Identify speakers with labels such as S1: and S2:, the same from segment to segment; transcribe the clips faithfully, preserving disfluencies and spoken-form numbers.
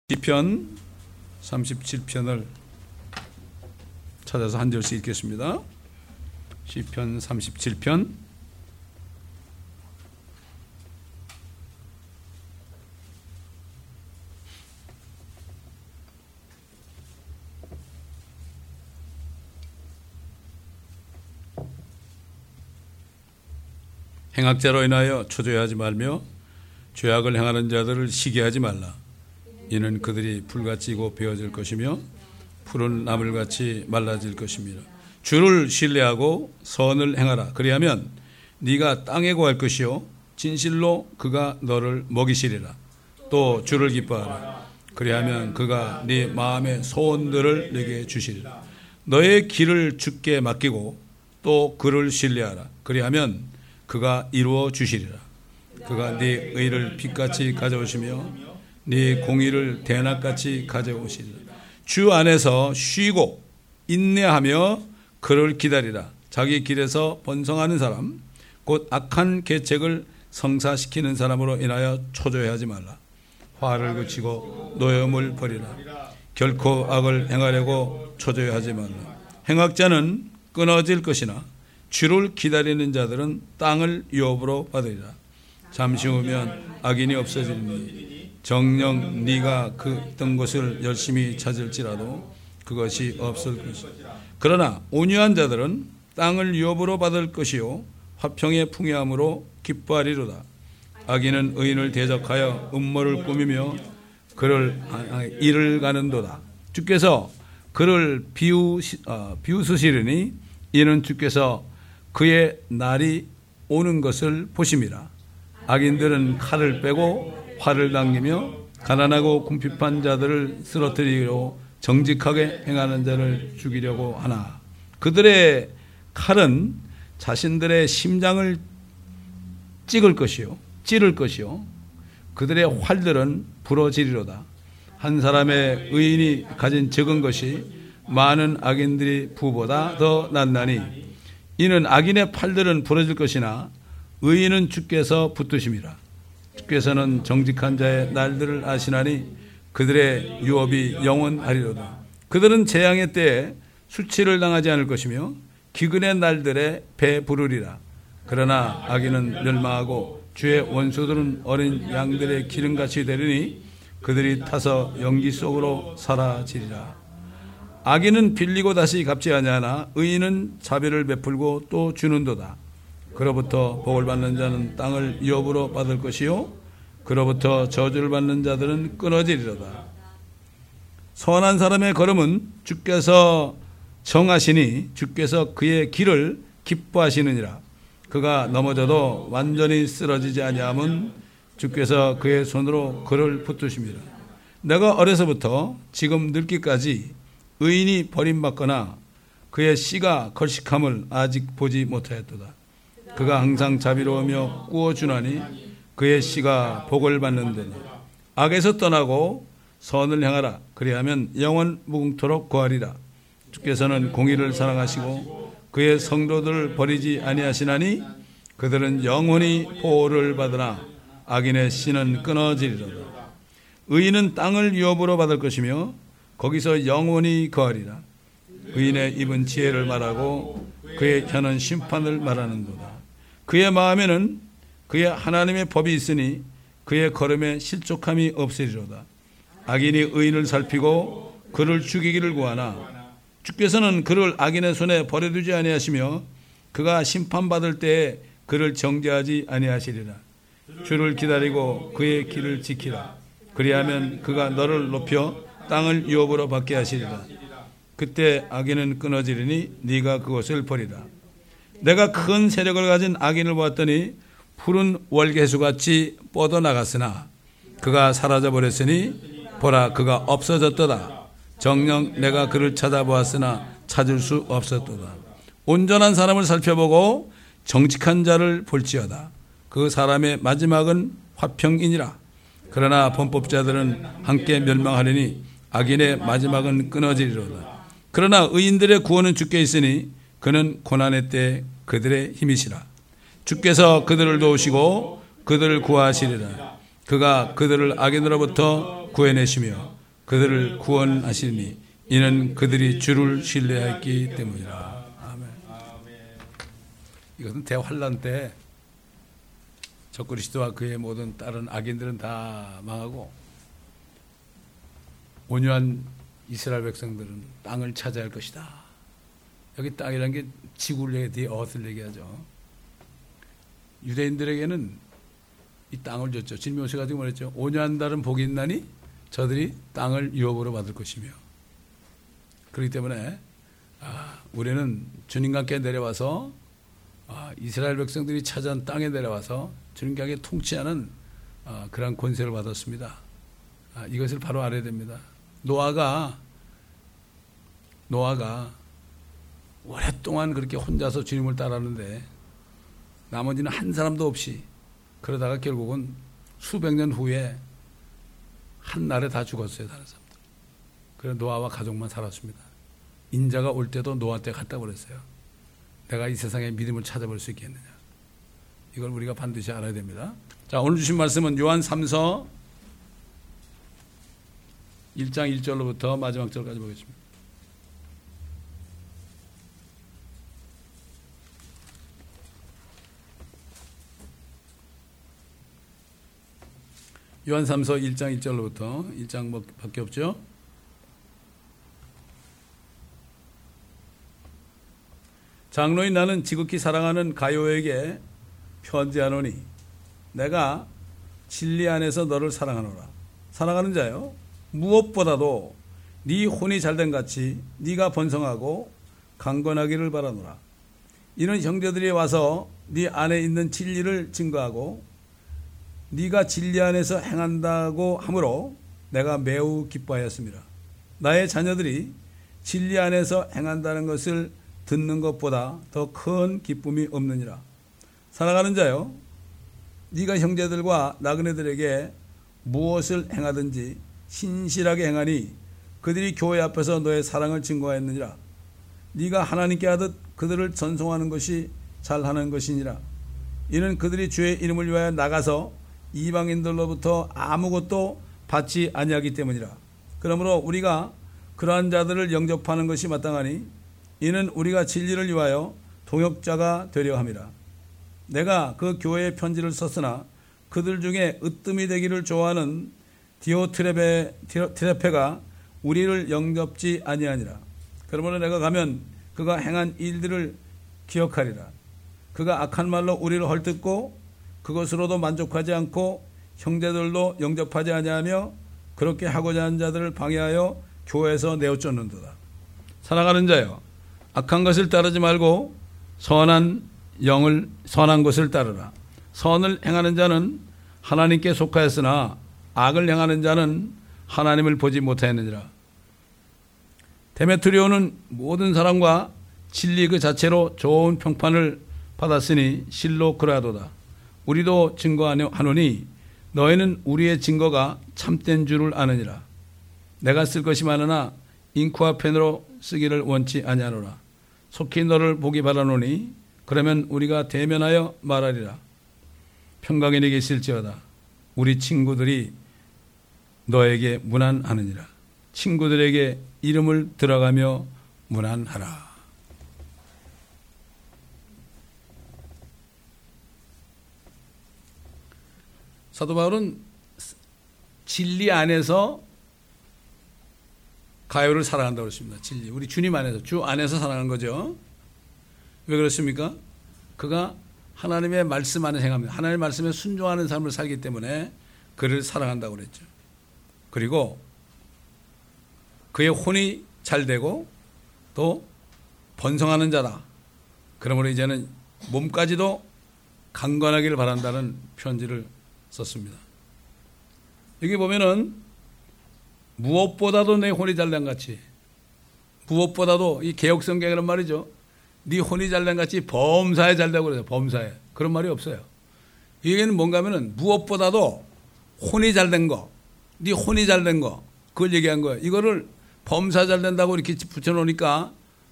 S1: 시편 삼십칠 편을 찾아서 한 절씩 읽겠습니다. 시편 삼십칠 편 행악자로 인하여 초조해하지 말며 죄악을 행하는 자들을 시기하지 말라. 이는 그들이 풀같이 고 베어질 것이며 푸른 나물같이 말라질 것입니다. 주를 신뢰하고 선을 행하라. 그리하면 네가 땅에 거할 것이요 진실로 그가 너를 먹이시리라. 또 주를 기뻐하라. 그리하면 그가 네 마음의 소원들을 네게 주시리라. 너의 길을 주께 맡기고 또 그를 신뢰하라. 그리하면 그가 이루어 주시리라. 그가 네 의를 빛같이 가져오시며 네 공의를 대낮같이 가져오시리라. 주 안에서 쉬고 인내하며 그를 기다리라. 자기 길에서 번성하는 사람 곧 악한 계책을 성사시키는 사람으로 인하여 초조해하지 말라. 화를 그치고 노염을 버리라. 결코 악을 행하려고 초조해하지 말라. 행악자는 끊어질 것이나 주를 기다리는 자들은 땅을 유업으로 받으리라. 잠시 후면 악인이 없어지리니 정녕 네가 그 있던 곳을 열심히 찾을지라도 그것이 없을 것이다. 그러나 온유한 자들은 땅을 유업으로 받을 것이요 화평의 풍요함으로 기뻐하리로다. 악인은 의인을 대적하여 음모를 꾸미며 그를 이를 가는도다. 주께서 그를 비우시, 어, 비웃으시리니 이는 주께서 그의 날이 오는 것을 보심이라. 악인들은 칼을 빼고 화를 당기며 가난하고 궁핍한 자들을 쓰러뜨리려 정직하게 행하는 자를 죽이려고 하나. 그들의 칼은 자신들의 심장을 찍을 것이요 찌를 것이요 그들의 활들은 부러지리로다. 한 사람의 의인이 가진 적은 것이 많은 악인들이 부보다 더 낫나니 이는 악인의 팔들은 부러질 것이나 의인은 주께서 붙드심이라. 주께서는 정직한 자의 날들을 아시나니 그들의 유업이 영원하리로다. 그들은 재앙의 때에 수치를 당하지 않을 것이며 기근의 날들에 배부르리라. 그러나 악인은 멸망하고 주의 원수들은 어린 양들의 기름같이 되리니 그들이 타서 연기 속으로 사라지리라. 악인은 빌리고 다시 갚지 아니하나 의인은 자비를 베풀고 또 주는도다. 그로부터 복을 받는 자는 땅을 유업으로 받을 것이요 그로부터 저주를 받는 자들은 끊어지리로다. 선한 사람의 걸음은 주께서 정하시니 주께서 그의 길을 기뻐하시느니라. 그가 넘어져도 완전히 쓰러지지 아니함은 주께서 그의 손으로 그를 붙드십니다. 내가 어려서부터 지금 늙기까지 의인이 버림받거나 그의 씨가 걸식함을 아직 보지 못하였도다. 그가 항상 자비로우며 꾸어주나니 그의 씨가 복을 받는도다. 악에서 떠나고 선을 행하라. 그리하면 영원 무궁토록 거하리라. 주께서는 공의를 사랑하시고 그의 성도들을 버리지 아니하시나니 그들은 영원히 보호를 받으나 악인의 씨는 끊어지리로다. 의인은 땅을 유업으로 받을 것이며 거기서 영원히 거하리라. 의인의 입은 지혜를 말하고 그의 혀는 심판을 말하는도다. 그의 마음에는 그의 하나님의 법이 있으니 그의 걸음에 실족함이 없으리로다. 악인이 의인을 살피고 그를 죽이기를 구하나 주께서는 그를 악인의 손에 버려두지 아니하시며 그가 심판받을 때에 그를 정죄하지 아니하시리라. 주를 기다리고 그의 길을 지키라. 그리하면 그가 너를 높여 땅을 유업으로 받게 하시리라. 그때 악인은 끊어지리니 네가 그것을 버리라. 내가 큰 세력을 가진 악인을 보았더니 푸른 월계수같이 뻗어나갔으나 그가 사라져버렸으니 보라 그가 없어졌도다. 정녕 내가 그를 찾아보았으나 찾을 수 없었도다. 온전한 사람을 살펴보고 정직한 자를 볼지어다. 그 사람의 마지막은 화평이니라. 그러나 범법자들은 함께 멸망하리니 악인의 마지막은 끊어지리로다. 그러나 의인들의 구원은 주께 있으니 그는 고난의 때 그들의 힘이시라. 주께서 그들을 도우시고 그들을 구하시리라. 그가 그들을 악인으로부터 구해내시며 그들을 구원하시니 이는 그들이 주를 신뢰했기 때문이라. 아멘. 이것은 대환란 때 적그리스도와 그의 모든 다른 악인들은 다 망하고 온유한 이스라엘 백성들은 땅을 차지할 것이다. 여기 땅이라는 게 지구를 얘기해, 어스를 얘기하죠. 유대인들에게는 이 땅을 줬죠. 주님이 오셔가지고 말했죠. 온유한 달은 복이 있나니 저들이 땅을 유업으로 받을 것이며. 그렇기 때문에 아, 우리는 주님과 함께 내려와서 아, 이스라엘 백성들이 차지한 땅에 내려와서 주님과 함께 통치하는 아, 그런 권세를 받았습니다. 아, 이것을 바로 알아야 됩니다. 노아가 노아가 오랫동안 그렇게 혼자서 주님을 따랐는데 나머지는 한 사람도 없이 그러다가 결국은 수백 년 후에 한 날에 다 죽었어요. 다른 사람들. 그래서 노아와 가족만 살았습니다. 인자가 올 때도 노아 때 갔다 그랬어요. 내가 이 세상에 믿음을 찾아볼 수 있겠느냐. 이걸 우리가 반드시 알아야 됩니다. 자, 오늘 주신 말씀은 요한 삼서 일 장 일 절로부터 마지막 절까지 보겠습니다. 요한 삼서 일 장 일 절로부터 일 장밖에 없죠. 장로인 나는 지극히 사랑하는 가요에게 편지하노니 내가 진리 안에서 너를 사랑하노라. 사랑하는 자요, 무엇보다도 네 혼이 잘된 같이 네가 번성하고 강건하기를 바라노라. 이는 형제들이 와서 네 안에 있는 진리를 증거하고 네가 진리 안에서 행한다고 하므로 내가 매우 기뻐하였습니다. 나의 자녀들이 진리 안에서 행한다는 것을 듣는 것보다 더 큰 기쁨이 없느니라. 사랑하는 자요, 네가 형제들과 나그네들에게 무엇을 행하든지 신실하게 행하니 그들이 교회 앞에서 너의 사랑을 증거하였느니라. 네가 하나님께 하듯 그들을 전송하는 것이 잘하는 것이니라. 이는 그들이 주의 이름을 위하여 나가서 이방인들로부터 아무것도 받지 아니하기 때문이라. 그러므로 우리가 그러한 자들을 영접하는 것이 마땅하니 이는 우리가 진리를 위하여 동역자가 되려 함이라. 내가 그 교회에 편지를 썼으나 그들 중에 으뜸이 되기를 좋아하는 디오트레베, 트레페가 우리를 영접지 아니하니라. 그러므로 내가 가면 그가 행한 일들을 기억하리라. 그가 악한 말로 우리를 헐뜯고 그것으로도 만족하지 않고 형제들도 영접하지 아니하며 그렇게 하고자 하는 자들을 방해하여 교회에서 내어쫓는도다. 사랑하는 자여, 악한 것을 따르지 말고 선한 영을 선한 것을 따르라. 선을 행하는 자는 하나님께 속하였으나 악을 행하는 자는 하나님을 보지 못하였느니라. 데메트리오는 모든 사람과 진리 그 자체로 좋은 평판을 받았으니 실로 그러하도다. 우리도 증거하노니 너희는 우리의 증거가 참된 줄을 아느니라. 내가 쓸 것이 많으나 잉크와 펜으로 쓰기를 원치 아니하노라. 속히 너를 보기 바라노니 그러면 우리가 대면하여 말하리라. 평강이 계실지어다. 우리 친구들이 너에게 문안하느니라. 친구들에게 이름을 들어가며 문안하라. 사도 바울은 진리 안에서 가요를 사랑한다고 그랬습니다. 진리. 우리 주님 안에서, 주 안에서 사랑하는 거죠. 왜 그렇습니까? 그가 하나님의 말씀 안에 행합니다. 하나님의 말씀에 순종하는 삶을 살기 때문에 그를 사랑한다고 그랬죠. 그리고 그의 혼이 잘 되고 또 번성하는 자다. 그러므로 이제는 몸까지도 강건하기를 바란다는 편지를 썼습니다. 여기 보면은 무엇보다도 내 혼이 잘된 같이, 무엇보다도 이 개혁성경이란 말이죠. 네 혼이 잘된 같이 범사에 잘되고 그래요. 범사에. 그런 말이 없어요. 이 얘기는 뭔가 하면은 무엇보다도 혼이 잘된 거, 네 혼이 잘된 거, 그걸 얘기한 거예요. 이거를 범사 잘된다고 이렇게 붙여놓으니까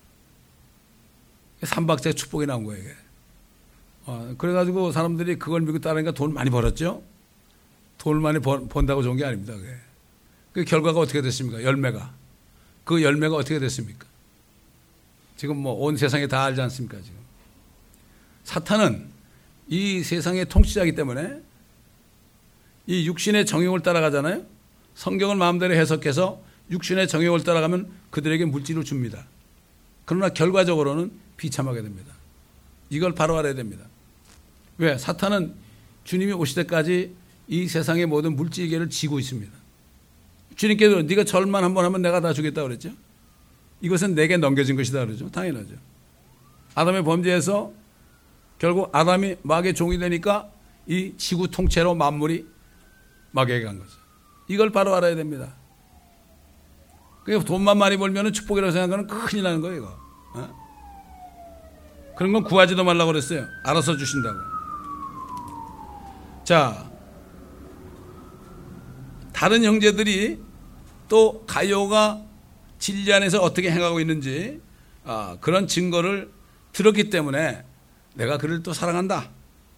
S1: 삼박자의 축복이 나온 거예요. 이게. 어, 그래가지고 사람들이 그걸 믿고 따르니까 돈 많이 벌었죠. 돈을 많이 번, 번다고 좋은 게 아닙니다. 그게. 그 결과가 어떻게 됐습니까? 열매가. 그 열매가 어떻게 됐습니까? 지금 뭐 온 세상에 다 알지 않습니까? 지금 사탄은 이 세상의 통치자이기 때문에 이 육신의 정욕을 따라가잖아요. 성경을 마음대로 해석해서 육신의 정욕을 따라가면 그들에게 물질을 줍니다. 그러나 결과적으로는 비참하게 됩니다. 이걸 바로 알아야 됩니다. 왜? 사탄은 주님이 오실 때까지 이 세상의 모든 물질계를 지고 있습니다. 주님께서 네가 절만 한번 하면 내가 다 주겠다 그랬죠. 이것은 내게 넘겨진 것이다 그러죠. 당연하죠. 아담의 범죄에서 결국 아담이 마귀의 종이 되니까 이 지구 통째로 만물이 마귀에게 간 거죠. 이걸 바로 알아야 됩니다. 그러니까 돈만 많이 벌면 축복이라고 생각하는 큰일 나는 거예요, 이거. 어? 그런 건 구하지도 말라고 그랬어요. 알아서 주신다고. 자, 다른 형제들이 또 가룟가 진리 안에서 어떻게 행하고 있는지 아, 그런 증거를 들었기 때문에 내가 그를 또 사랑한다.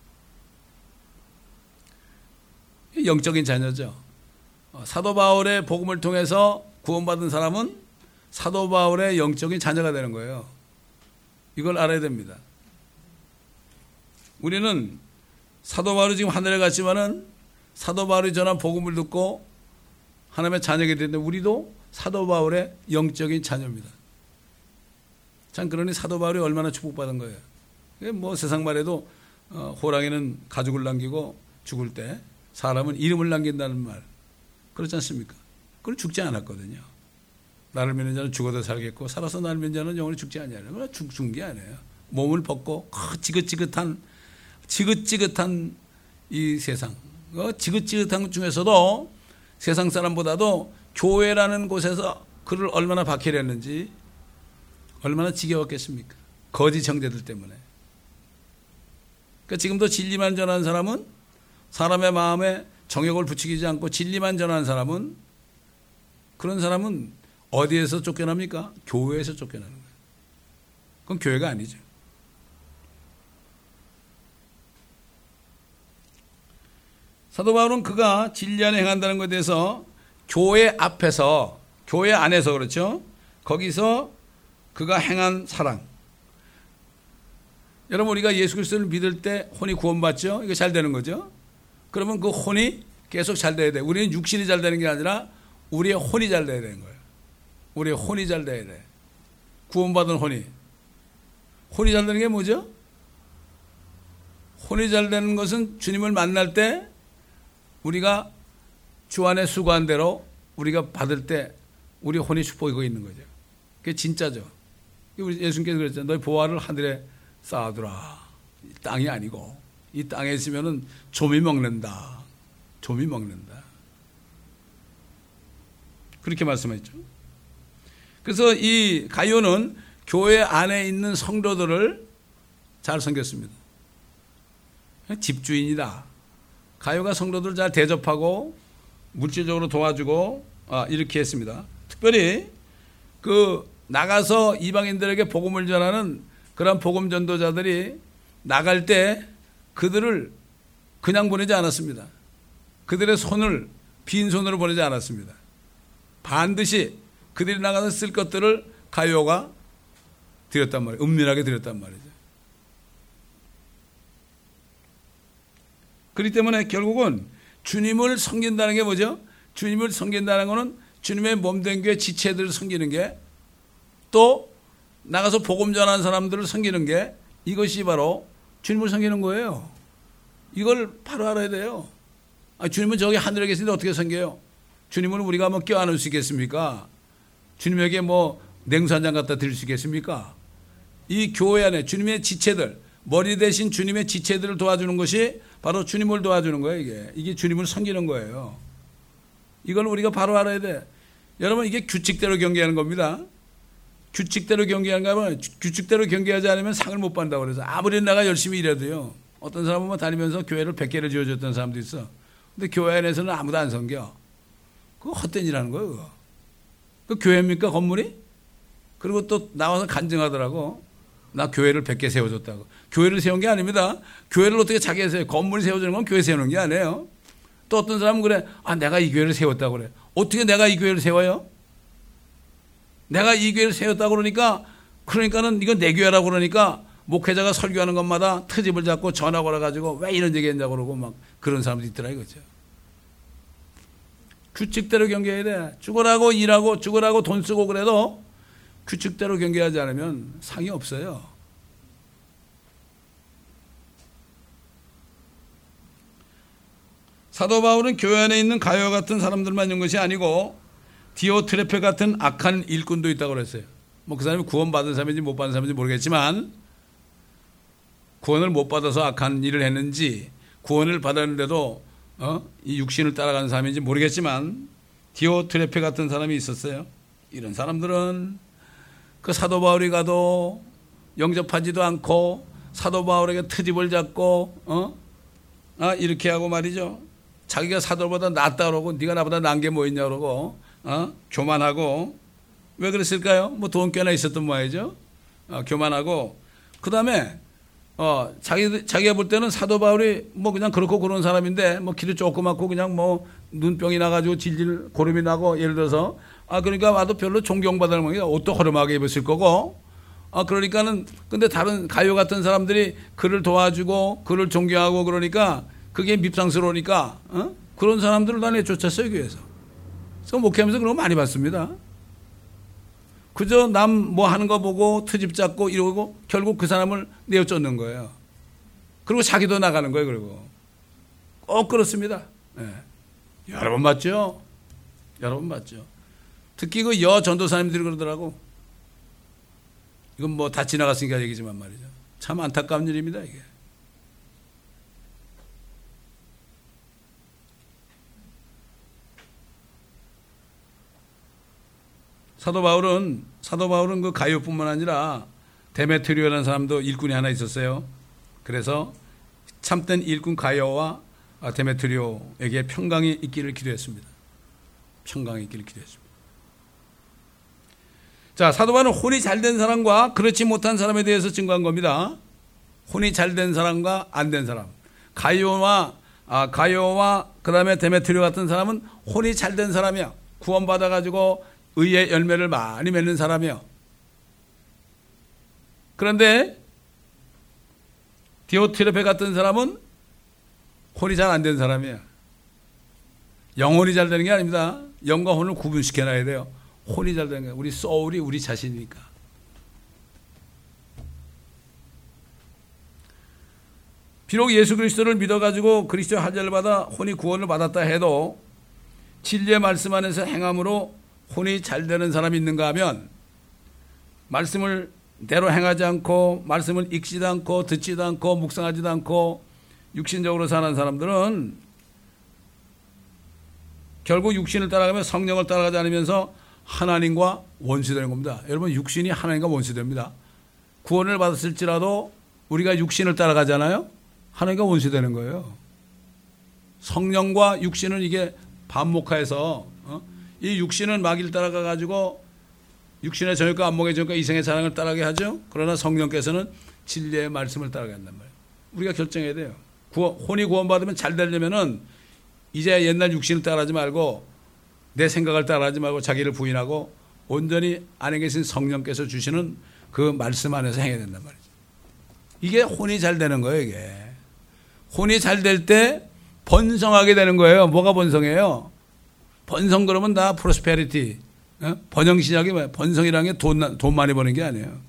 S1: 영적인 자녀죠. 사도 바울의 복음을 통해서 구원받은 사람은 사도 바울의 영적인 자녀가 되는 거예요. 이걸 알아야 됩니다. 우리는 사도 바울이 지금 하늘에 갔지만은 사도 바울이 전한 복음을 듣고 하나님의 자녀가 되는데 우리도 사도 바울의 영적인 자녀입니다. 참 그러니 사도 바울이 얼마나 축복받은 거예요. 뭐 세상 말에도 어, 호랑이는 가죽을 남기고 죽을 때 사람은 이름을 남긴다는 말 그렇지 않습니까? 그걸 죽지 않았거든요. 나를 믿는 자는 죽어도 살겠고 살아서 나를 믿는 자는 영원히 죽지 않냐는 죽, 죽은 게 아니에요. 몸을 벗고 어, 지긋지긋한 지긋지긋한 이 세상 어, 지긋지긋한 것 중에서도 세상 사람보다도 교회라는 곳에서 그를 얼마나 박해를 했는지 얼마나 지겨웠겠습니까? 거짓 형제들 때문에. 그러니까 지금도 진리만 전하는 사람은 사람의 마음에 정욕을 부추기지 않고 진리만 전하는 사람은 그런 사람은 어디에서 쫓겨납니까? 교회에서 쫓겨나는 거예요. 그건 교회가 아니죠. 사도 바울은 그가 진리 안에 행한다는 것에 대해서 교회 앞에서 교회 안에서 그렇죠. 거기서 그가 행한 사랑. 여러분 우리가 예수 그리스도를 믿을 때 혼이 구원받죠. 이거 잘 되는 거죠. 그러면 그 혼이 계속 잘 돼야 돼. 우리는 육신이 잘 되는 게 아니라 우리의 혼이 잘 돼야 되는 거예요. 우리의 혼이 잘 돼야 돼. 구원받은 혼이. 혼이 잘 되는 게 뭐죠? 혼이 잘 되는 것은 주님을 만날 때 우리가 주 안에 수고한 대로 우리가 받을 때 우리 혼이 축복이 있는 거죠. 그게 진짜죠. 우리 예수님께서 그랬잖아요. 너희 보화를 하늘에 쌓아두라. 땅이 아니고 이 땅에 있으면은 좀이 먹는다. 좀이 먹는다. 그렇게 말씀했죠. 그래서 이 가룟은 교회 안에 있는 성도들을 잘 섬겼습니다. 집주인이다. 가룟가 성도들을 잘 대접하고 물질적으로 도와주고 아, 이렇게 했습니다. 특별히 그 나가서 이방인들에게 복음을 전하는 그런 복음 전도자들이 나갈 때 그들을 그냥 보내지 않았습니다. 그들의 손을 빈손으로 보내지 않았습니다. 반드시 그들이 나가서 쓸 것들을 가룟가 드렸단 말이에요. 은밀하게 드렸단 말이죠. 그렇기 때문에 결국은 주님을 섬긴다는 게 뭐죠? 주님을 섬긴다는 것은 주님의 몸된 교회 지체들을 섬기는 게 또 나가서 복음 전하는 사람들을 섬기는 게 이것이 바로 주님을 섬기는 거예요. 이걸 바로 알아야 돼요. 아, 주님은 저기 하늘에 계시는데 어떻게 섬겨요? 주님을 우리가 뭐 껴안을 수 있겠습니까? 주님에게 뭐 냉수 한 잔 갖다 드릴 수 있겠습니까? 이 교회 안에 주님의 지체들, 머리 대신 주님의 지체들을 도와주는 것이 바로 주님을 도와주는 거예요. 이게 이게 주님을 섬기는 거예요. 이걸 우리가 바로 알아야 돼. 여러분 이게 규칙대로 경계하는 겁니다. 규칙대로 경계하는가 하면 규칙대로 경계하지 않으면 상을 못 받는다고 그래서 아무리 내가 열심히 일해도요. 어떤 사람은 다니면서 교회를 백 개를 지어줬던 사람도 있어. 근데 교회 안에서는 아무도 안 섬겨. 그거 헛된 일하는 거예요. 그거. 그 교회입니까 건물이? 그리고 또 나와서 간증하더라고. 나 교회를 백 개 세워줬다고. 교회를 세운 게 아닙니다. 교회를 어떻게 자기가 세워요? 건물이 세워주는 건 교회 세우는 게 아니에요. 또 어떤 사람은 그래. 아, 내가 이 교회를 세웠다고 그래. 어떻게 내가 이 교회를 세워요? 내가 이 교회를 세웠다고 그러니까, 그러니까는 이건 내 교회라고 그러니까 목회자가 설교하는 것마다 트집을 잡고 전화 걸어가지고 왜 이런 얘기 했냐고 그러고 막 그런 사람들이 있더라 이거죠. 규칙대로 경계해야 돼. 죽으라고 일하고 죽으라고 돈 쓰고 그래도 규칙대로 경계하지 않으면 상이 없어요. 사도 바울은 교회 안에 있는 가요 같은 사람들만 있는 것이 아니고 디오트레페 같은 악한 일꾼도 있다고 그랬어요. 뭐 그 사람이 구원받은 사람인지 못 받은 사람인지 모르겠지만 구원을 못 받아서 악한 일을 했는지 구원을 받았는데도 어? 이 육신을 따라가는 사람인지 모르겠지만 디오트레페 같은 사람이 있었어요. 이런 사람들은 그 사도 바울이 가도 영접하지도 않고 사도 바울에게 트집을 잡고 어? 아, 이렇게 하고 말이죠. 자기가 사도보다 낫다 그러고 네가 나보다 나은 게 뭐 있냐 그러고 어? 교만하고. 왜 그랬을까요? 뭐 돈 꽤나 있었던 모양이죠. 어, 교만하고 그 다음에 어, 자기, 자기가 볼 때는 사도 바울이 뭐 그냥 그렇고 그런 사람인데 뭐 키도 조그맣고 그냥 뭐 눈병이 나가지고 질질 고름이 나고 예를 들어서 아, 그러니까 와도 별로 존경받을 모양이야. 옷도 허름하게 입었을 거고 아, 그러니까는 근데 다른 가요 같은 사람들이 그를 도와주고 그를 존경하고 그러니까 그게 밉상스러우니까 어? 그런 사람들을 다 내쫓았어요, 교회에서. 그래서 목회하면서 그런 거 많이 봤습니다. 그저 남 뭐 하는 거 보고 트집 잡고 이러고 결국 그 사람을 내어쫓는 거예요. 그리고 자기도 나가는 거예요. 그리고 꼭 그렇습니다. 네. 여러 번 봤죠. 여러 번 봤죠. 특히 그 여 전도사님들이 그러더라고. 이건 뭐 다 지나갔으니까 얘기지만 말이죠. 참 안타까운 일입니다, 이게. 사도 바울은 사도 바울은 그 가요뿐만 아니라 데메트리오라는 사람도 일꾼이 하나 있었어요. 그래서 참된 일꾼 가요와 데메트리오에게 평강이 있기를 기도했습니다. 평강이 있기를 기도했습니다. 자, 사도 바울은 혼이 잘된 사람과 그렇지 못한 사람에 대해서 증거한 겁니다. 혼이 잘된 사람과 안 된 사람. 가요와 아, 가요와 그다음에 데메트리오 같은 사람은 혼이 잘된 사람이야. 구원받아 가지고 의의 열매를 많이 맺는 사람이요. 그런데 디오트레페 같은 사람은 혼이 잘 안 된 사람이에요. 영혼이 잘 되는 게 아닙니다. 영과 혼을 구분시켜놔야 돼요. 혼이 잘 되는 거예요. 우리 소울이 우리 자신이니까. 비록 예수 그리스도를 믿어가지고 그리스도의 할례를 받아 혼이 구원을 받았다 해도 진리의 말씀 안에서 행함으로 혼이 잘 되는 사람이 있는가 하면 말씀을 대로 행하지 않고 말씀을 읽지도 않고 듣지도 않고 묵상하지도 않고 육신적으로 사는 사람들은 결국 육신을 따라가며 성령을 따라가지 않으면서 하나님과 원수되는 겁니다. 여러분, 육신이 하나님과 원수됩니다. 구원을 받았을지라도 우리가 육신을 따라가잖아요. 하나님과 원수되는 거예요. 성령과 육신은 이게 반목하여서 어? 이 육신은 마귀를 따라가 가지고 육신의 정욕과 안목의 정욕과 이생의 사랑을 따라가게 하죠. 그러나 성령께서는 진리의 말씀을 따라가야 한단 말이에요. 우리가 결정해야 돼요. 구원, 혼이 구원받으면 잘 되려면은 이제 옛날 육신을 따라하지 말고 내 생각을 따라하지 말고 자기를 부인하고 온전히 안에 계신 성령께서 주시는 그 말씀 안에서 행해야 된단 말이죠. 이게 혼이 잘 되는 거예요, 이게. 혼이 잘 될 때 번성하게 되는 거예요. 뭐가 번성해요? 번성 그러면 다 프로스페리티, 어? 번영신약이 뭐예요? 번성이라는 게 돈, 돈 많이 버는 게 아니에요.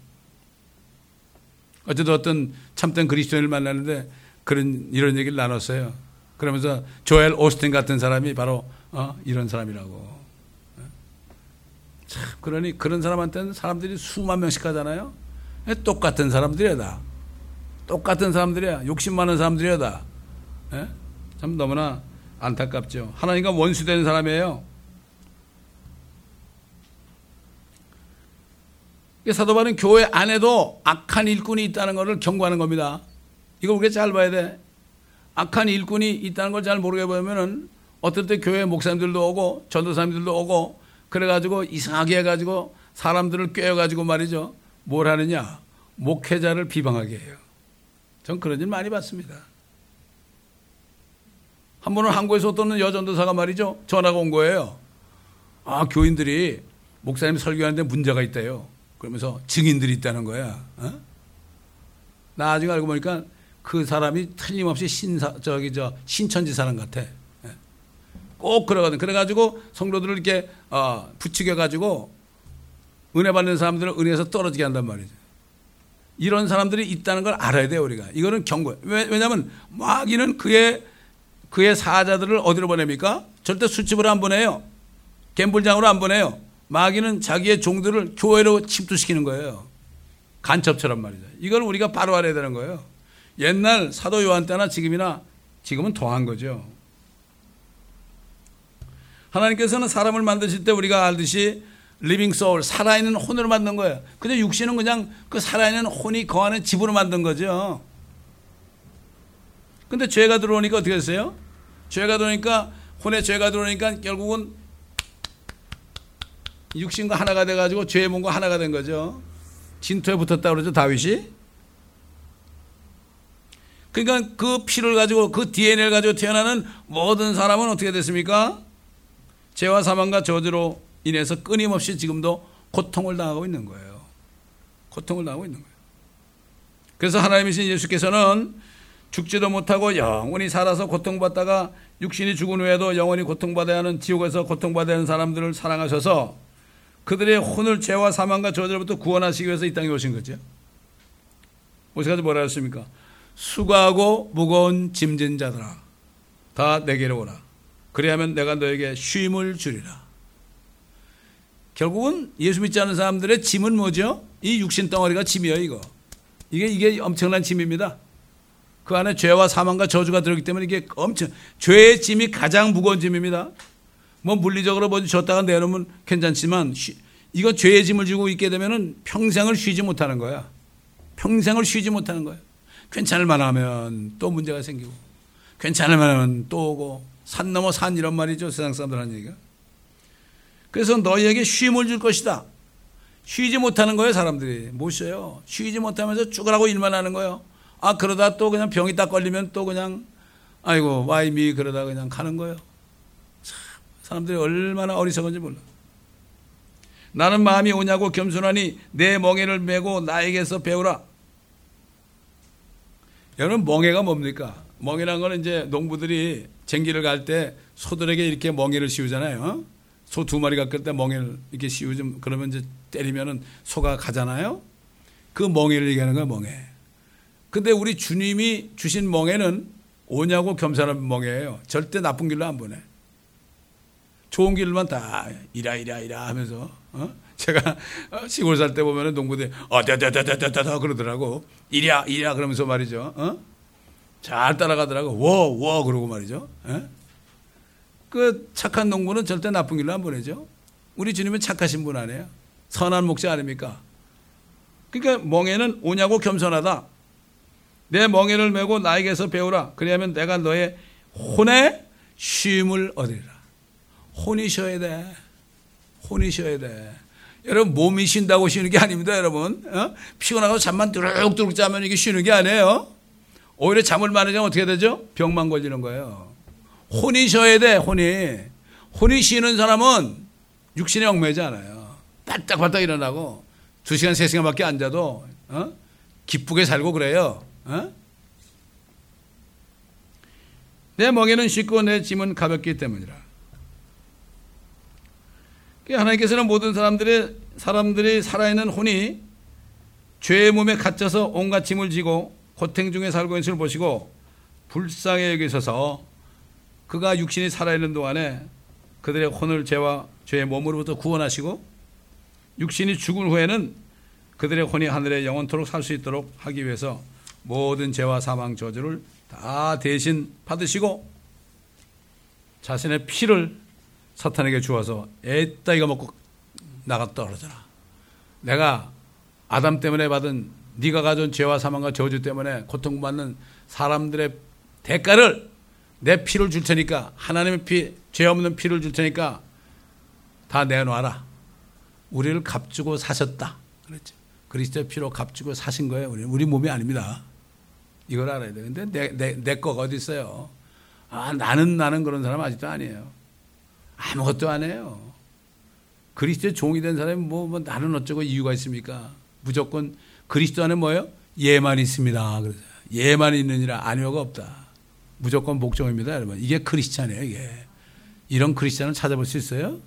S1: 어쨌든 어떤 참된 그리스도인을 만나는데 그런, 이런 얘기를 나눴어요. 그러면서 조엘 오스틴 같은 사람이 바로, 어? 이런 사람이라고. 어? 참, 그러니 그런 사람한테는 사람들이 수만 명씩 가잖아요. 똑같은 사람들이야, 다. 똑같은 사람들이야. 욕심 많은 사람들이야, 다. 예? 참 너무나 안타깝죠. 하나님과 원수되는 사람이에요. 사도 바울은 교회 안에도 악한 일꾼이 있다는 것을 경고하는 겁니다. 이거 우리가 잘 봐야 돼. 악한 일꾼이 있다는 걸 잘 모르게 보면은 어떨 때 교회 목사님들도 오고 전도사님들도 오고 그래가지고 이상하게 해가지고 사람들을 꿰어가지고 말이죠. 뭘 하느냐? 목회자를 비방하게 해요. 전 그런 일 많이 봤습니다. 한 번은 한국에서 어떤 여전도사가 말이죠, 전화가 온 거예요. 아, 교인들이 목사님 설교하는데 문제가 있대요. 그러면서 증인들이 있다는 거야. 어? 나중에 알고 보니까 그 사람이 틀림없이 신사, 저기, 저, 신천지 사람 같아. 꼭 그러거든. 그래가지고 성도들을 이렇게, 어, 부추겨가지고 은혜 받는 사람들을 은혜에서 떨어지게 한단 말이죠. 이런 사람들이 있다는 걸 알아야 돼요, 우리가. 이거는 경고예요. 왜, 왜냐면 마귀는 그의, 그의 사자들을 어디로 보냅니까? 절대 술집으로 안 보내요. 갬블장으로 안 보내요. 마귀는 자기의 종들을 교회로 침투시키는 거예요. 간첩처럼 말이죠. 이걸 우리가 바로 알아야 되는 거예요. 옛날 사도 요한 때나 지금이나 지금은 더한 거죠. 하나님께서는 사람을 만드실 때 우리가 알듯이 리빙 소울, 살아있는 혼으로 만든 거예요. 근데 육신은 그냥 그 살아있는 혼이 거하는 집으로 만든 거죠. 근데 죄가 들어오니까 어떻게 됐어요? 죄가 들어오니까, 혼에 죄가 들어오니까 결국은 육신과 하나가 돼가지고 죄의 몸과 하나가 된 거죠. 진토에 붙었다고 그러죠, 다윗이. 그러니까 그 피를 가지고, 그 디엔에이를 가지고 태어나는 모든 사람은 어떻게 됐습니까? 죄와 사망과 저주로 인해서 끊임없이 지금도 고통을 당하고 있는 거예요. 고통을 당하고 있는 거예요. 그래서 하나님이신 예수께서는 죽지도 못하고 영원히 살아서 고통받다가 육신이 죽은 후에도 영원히 고통받아야 하는, 지옥에서 고통받아야 하는 사람들을 사랑하셔서 그들의 혼을 죄와 사망과 저주로부터 구원하시기 위해서 이 땅에 오신 거죠. 오셔가지고 뭐라 했습니까? 수고하고 무거운 짐진 자들아, 다 내게로 오라. 그리하면 내가 너에게 쉼을 주리라. 결국은 예수 믿지 않는 사람들의 짐은 뭐죠? 이 육신 덩어리가 짐이에요, 이거. 이게, 이게 엄청난 짐입니다. 그 안에 죄와 사망과 저주가 들어있기 때문에 이게 엄청, 죄의 짐이 가장 무거운 짐입니다. 뭐 물리적으로 뭐 줬다가 내놓으면 괜찮지만, 쉬, 이거 죄의 짐을 지고 있게 되면은 평생을 쉬지 못하는 거야. 평생을 쉬지 못하는 거야. 괜찮을만 하면 또 문제가 생기고, 괜찮을만 하면 또 오고, 산 넘어 산 이런 말이죠, 세상 사람들 하는 얘기가. 그래서 너희에게 쉼을 줄 것이다. 쉬지 못하는 거예요, 사람들이. 못 쉬어요. 쉬지 못하면서 죽으라고 일만 하는 거예요. 아, 그러다 또 그냥 병이 딱 걸리면 또 그냥, 아이고, 와이미 그러다 그냥 가는 거예요. 참, 사람들이 얼마나 어리석은지 몰라. 나는 마음이 오냐고 겸손하니 내 멍에를 메고 나에게서 배우라. 여러분, 멍에가 뭡니까? 멍에란 거는 이제 농부들이 쟁기를 갈 때 소들에게 이렇게 멍에를 씌우잖아요. 어? 소 두 마리가 끌 때 멍에를 이렇게 씌우면, 그러면 이제 때리면은 소가 가잖아요. 그 멍에를 얘기하는 거야, 멍에. 근데 우리 주님이 주신 멍에는 오냐고 겸손한 멍에예요. 절대 나쁜 길로 안 보내. 좋은 길로만 다 이라 이라 이라 하면서, 어? 제가 시골 살 때 보면은 농부들이 어다다다다다다 그러더라고. 이랴 이랴 그러면서 말이죠. 어? 잘 따라가더라고. 워 워 그러고 말이죠. 에? 그 착한 농부는 절대 나쁜 길로 안 보내죠. 우리 주님은 착하신 분 아니에요. 선한 목자 아닙니까? 그러니까 멍에는 오냐고 겸손하다. 내 멍에를 메고 나에게서 배우라. 그리하면 내가 너의 혼에 쉼을 얻으리라. 혼이 쉬어야 돼. 혼이 쉬어야 돼. 여러분, 몸이 쉰다고 쉬는 게 아닙니다, 여러분. 어? 피곤하고 잠만 두룩두룩 자면 이게 쉬는 게 아니에요. 오히려 잠을 많이 자면 어떻게 되죠? 병만 걸리는 거예요. 혼이 쉬어야 돼, 혼이. 혼이 쉬는 사람은 육신에 얽매이지 않아요. 바짝바짝 일어나고 두 시간, 세 시간밖에 안 자도 어? 기쁘게 살고 그래요. 어? 내 멍에는 쉽고 내 짐은 가볍기 때문이라. 하나님께서는 모든 사람들의, 사람들이 살아있는 혼이 죄의 몸에 갇혀서 온갖 짐을 지고 고통 중에 살고 있는 것을 보시고 불쌍히 여기셔서 그가 육신이 살아있는 동안에 그들의 혼을 죄와 죄의 몸으로부터 구원하시고 육신이 죽은 후에는 그들의 혼이 하늘에 영원토록 살 수 있도록 하기 위해서 모든 죄와 사망 저주를 다 대신 받으시고 자신의 피를 사탄에게 주어서 에따 이거 먹고 나갔다 그러잖아. 내가 아담 때문에 받은, 네가 가져온 죄와 사망과 저주 때문에 고통받는 사람들의 대가를 내 피를 줄 테니까, 하나님의 피, 죄 없는 피를 줄 테니까 다 내놔라. 우리를 값주고 사셨다 그랬죠. 그리스도의 피로 값주고 사신 거예요. 우리, 우리 몸이 아닙니다. 이걸 알아야 돼. 근데 내, 내, 내 거가 어디 있어요? 아, 나는 나는 그런 사람 아직도 아니에요. 아무것도 안 해요. 그리스도의 종이 된 사람이 뭐, 뭐 나는 어쩌고 이유가 있습니까? 무조건 그리스도 안에 뭐예요? 예만 있습니다. 그래서 예만 있느니라 아니오가 없다. 무조건 목적입니다, 여러분. 이게 크리스찬이에요, 이게. 이런 크리스찬을 찾아볼 수 있어요?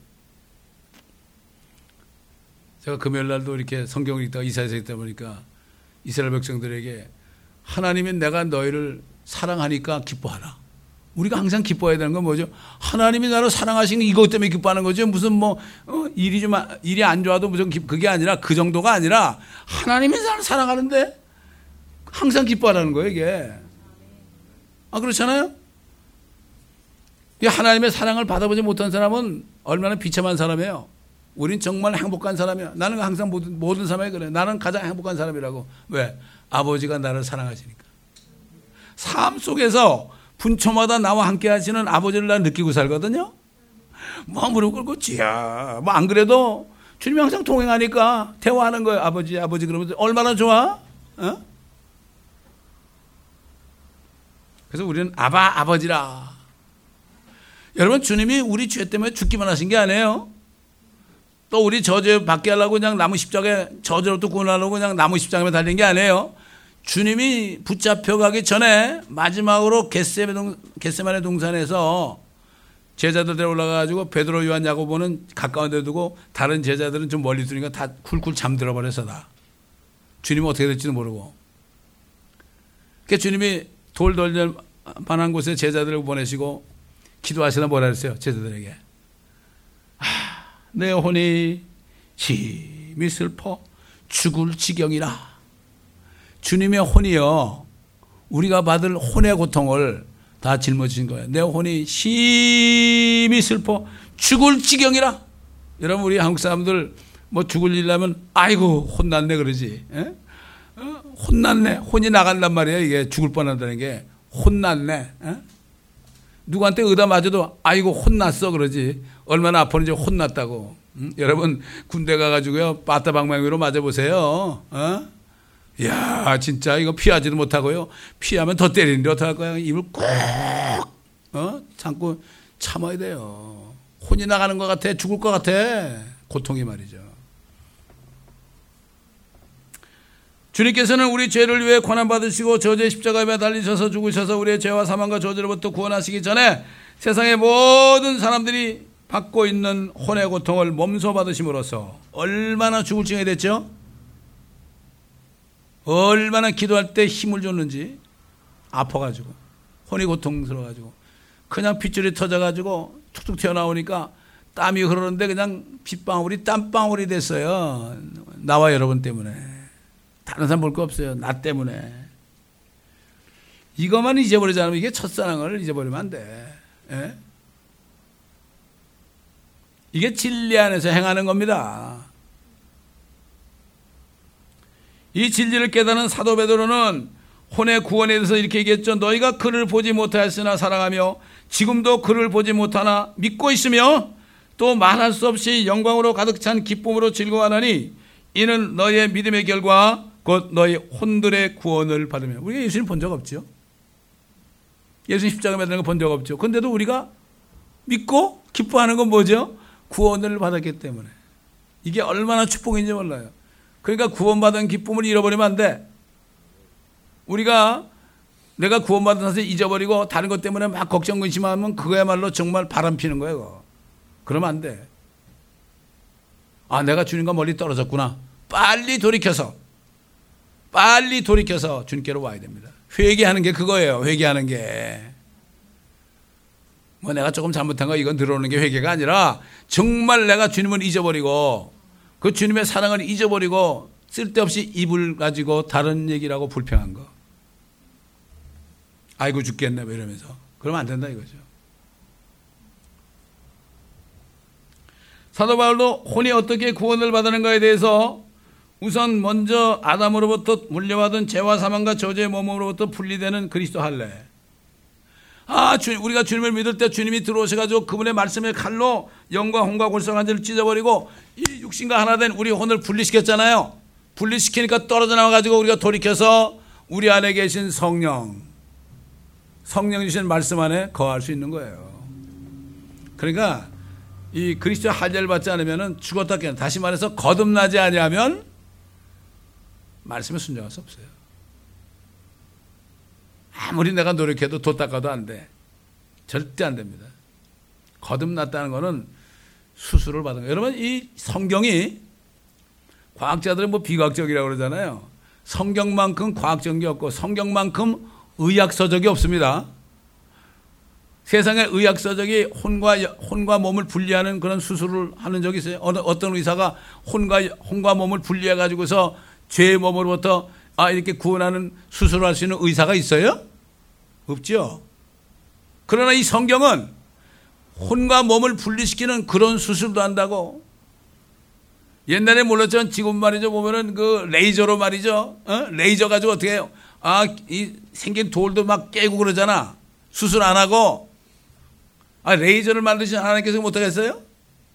S1: 제가 금요일 날도 이렇게 성경을 읽다가 이사야서 읽다 보니까 이스라엘 백성들에게 하나님이 내가 너희를 사랑하니까 기뻐하라. 우리가 항상 기뻐해야 되는 건 뭐죠? 하나님이 나를 사랑하시는 이것 때문에 기뻐하는 거죠. 무슨 뭐 어, 일이 좀 일이 안 좋아도 무슨 기, 그게 아니라 그 정도가 아니라 하나님이 나를 사랑하는데 항상 기뻐하라는 거예요, 이게. 아, 그렇잖아요? 이 하나님의 사랑을 받아보지 못한 사람은 얼마나 비참한 사람이에요. 우린 정말 행복한 사람이야. 나는 항상 모든, 모든 사람이 그래. 나는 가장 행복한 사람이라고. 왜? 아버지가 나를 사랑하시니까. 삶 속에서 분초마다 나와 함께 하시는 아버지를 난 느끼고 살거든요. 뭐 무릎 꿇고 지야. 뭐 안 그래도 주님이 항상 동행하니까 대화하는 거예요. 아버지, 아버지 그러면서 얼마나 좋아? 어? 그래서 우리는 아바, 아버지라. 여러분, 주님이 우리 죄 때문에 죽기만 하신 게 아니에요. 또 우리 저죄 받게 하려고 그냥 나무 십자가에 저죄로부터 구원하려고 그냥 나무 십자가에 달린 게 아니에요. 주님이 붙잡혀가기 전에 마지막으로 겟세마네 동산에서 제자들 데려 올라가가지고 베드로, 요한, 야고보는 가까운 데 두고 다른 제자들은 좀 멀리 두니까 다 쿨쿨 잠들어 버려서 다. 주님이 어떻게 될지도 모르고. 그러니까 주님이 돌 돌릴 만한 곳에 제자들을 보내시고 기도하시다 뭐라 그랬어요? 제자들에게. 아, 내 혼이 심히 슬퍼 죽을 지경이라. 주님의 혼이요, 우리가 받을 혼의 고통을 다 짊어지신 거예요. 내 혼이 심히 슬퍼 죽을 지경이라. 여러분, 우리 한국 사람들 뭐 죽을 일 나면 아이고 혼났네 그러지. 에? 어? 혼났네. 혼이 나간단 말이에요. 이게 죽을 뻔한다는 게. 혼났네. 에? 누구한테 의다 맞아도 아이고 혼났어 그러지. 얼마나 아팠는지 혼났다고. 응? 여러분 군대 가가지고요 빠따방망이로 맞아보세요. 어? 이야, 진짜 이거 피하지도 못하고요. 피하면 더 때리는데 어떡할 거야. 입을 꼭 어? 참고 참아야 돼요. 혼이 나가는 것 같아. 죽을 것 같아. 고통이 말이죠. 주님께서는 우리 죄를 위해 고난받으시고 저주의 십자가에 매달리셔서 죽으셔서 우리의 죄와 사망과 저주로부터 구원하시기 전에 세상의 모든 사람들이 받고 있는 혼의 고통을 몸소 받으심으로써 얼마나 죽을 징이 됐죠? 얼마나 기도할 때 힘을 줬는지. 아파가지고 혼이 고통스러워가지고 그냥 핏줄이 터져가지고 툭툭 튀어나오니까 땀이 흐르는데 그냥 빗방울이 땀방울이 됐어요. 나와 여러분 때문에. 다른 사람 볼 거 없어요. 나 때문에. 이것만 잊어버리지 않으면 이게 첫사랑을 잊어버리면 안 돼. 예? 이게 진리 안에서 행하는 겁니다. 이 진리를 깨닫는 사도 베드로는 혼의 구원에 대해서 이렇게 얘기했죠. 너희가 그를 보지 못하였으나 사랑하며 지금도 그를 보지 못하나 믿고 있으며 또 말할 수 없이 영광으로 가득 찬 기쁨으로 즐거워하나니 이는 너희의 믿음의 결과 곧 너희 혼들의 구원을 받으며. 우리가 예수님 본 적 없죠. 예수님 십자가 매달리는 거 본 적 없죠. 그런데도 우리가 믿고 기뻐하는 건 뭐죠? 구원을 받았기 때문에. 이게 얼마나 축복인지 몰라요. 그러니까 구원받은 기쁨을 잃어버리면 안 돼. 우리가 내가 구원받은 사실 잊어버리고 다른 것 때문에 막 걱정 근심하면 그거야말로 정말 바람 피는 거예요. 그거. 그러면 안 돼. 아, 내가 주님과 멀리 떨어졌구나. 빨리 돌이켜서 빨리 돌이켜서 주님께로 와야 됩니다. 회개하는 게 그거예요. 회개하는 게. 뭐 내가 조금 잘못한 거 이건 들어오는 게 회개가 아니라 정말 내가 주님을 잊어버리고 그 주님의 사랑을 잊어버리고 쓸데없이 입을 가지고 다른 얘기라고 불평한 거. 아이고 죽겠네 뭐 이러면서. 그러면 안 된다 이거죠. 사도 바울도 혼이 어떻게 구원을 받는 가에 대해서 우선 먼저 아담으로부터 물려받은 죄와 사망과 저주의 몸으로부터 분리되는 그리스도 할례. 아, 주님, 우리가 주님을 믿을 때 주님이 들어오셔가지고 그분의 말씀의 칼로 영과 혼과 골성한지를 찢어버리고 이 육신과 하나 된 우리 혼을 분리시켰잖아요. 분리시키니까 떨어져 나와가지고 우리가 돌이켜서 우리 안에 계신 성령, 성령 주신 말씀 안에 거할 수 있는 거예요. 그러니까 이 그리스도의 할례를 받지 않으면 죽었다 깨어나, 다시 말해서 거듭나지 아니하면 말씀에 순종할 수 없어요. 아무리 내가 노력해도 도 닦아도 안 돼. 절대 안 됩니다. 거듭났다는 것은 수술을 받은 거예요. 여러분, 이 성경이 과학자들은 뭐 비과학적이라고 그러잖아요. 성경만큼 과학적이 없고 성경만큼 의학서적이 없습니다. 세상에 의학서적이 혼과, 혼과 몸을 분리하는 그런 수술을 하는 적이 있어요. 어느, 어떤 의사가 혼과, 혼과 몸을 분리해가지고서 죄의 몸으로부터 아, 이렇게 구원하는 수술을 할 수 있는 의사가 있어요? 없죠. 그러나 이 성경은 혼과 몸을 분리시키는 그런 수술도 한다고. 옛날에 몰랐지만 지금 말이죠. 보면은 그 레이저로 말이죠. 어? 레이저 가지고 어떻게 해요? 아, 이 생긴 돌도 막 깨고 그러잖아. 수술 안 하고. 아, 레이저를 만드신 하나님께서 못하겠어요?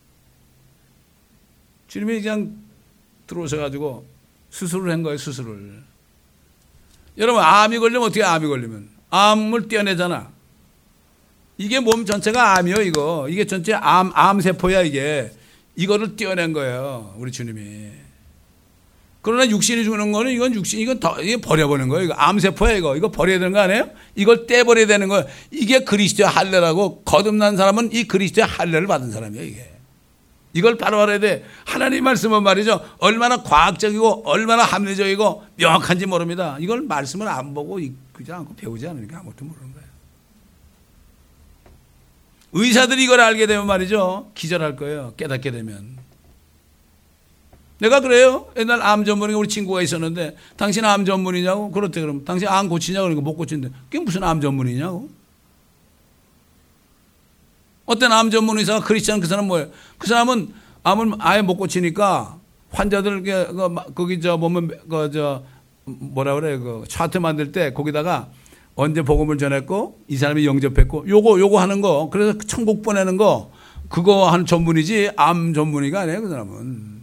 S1: 주님이 그냥 들어오셔가지고 수술을 한 거예요, 수술을. 여러분, 암이 걸리면 어떻게 해요, 암이 걸리면? 암을 떼어내잖아. 이게 몸 전체가 암이요, 이거. 이게 전체 암, 암세포야, 이게. 이거를 떼어낸 거예요, 우리 주님이. 그러나 육신이 죽는 거는 이건 육신, 이건 더, 이게 버려버리는 거예요. 이거 암세포야, 이거. 이거 버려야 되는 거 아니에요? 이걸 떼버려야 되는 거예요. 이게 그리스도의 할례라고. 거듭난 사람은 이 그리스도의 할례를 받은 사람이에요, 이게. 이걸 바로 알아야 돼. 하나님 말씀은 말이죠. 얼마나 과학적이고 얼마나 합리적이고 명확한지 모릅니다. 이걸 말씀을 안 보고 그지 않고 배우지 않으니까 아무것도 모르는 거예요. 의사들이 이걸 알게 되면 말이죠. 기절할 거예요. 깨닫게 되면. 내가 그래요. 옛날 암 전문의가 우리 친구가 있었는데 당신 암 전문이냐고? 그렇대. 그럼 당신 암 고치냐고? 그러니까 못 고친대. 그게 무슨 암 전문이냐고? 어떤 암 전문 의사가 크리스찬 그 사람은 뭐예요? 그 사람은 암을 아예 못 고치니까 환자들 거기 저 보면 그 저 뭐라 그래 그 차트 만들 때 거기다가 언제 복음을 전했고 이 사람이 영접했고 요거 요거 하는 거 그래서 천국 보내는 거 그거 하는 전문이지 암 전문의가 아니에요. 그 사람은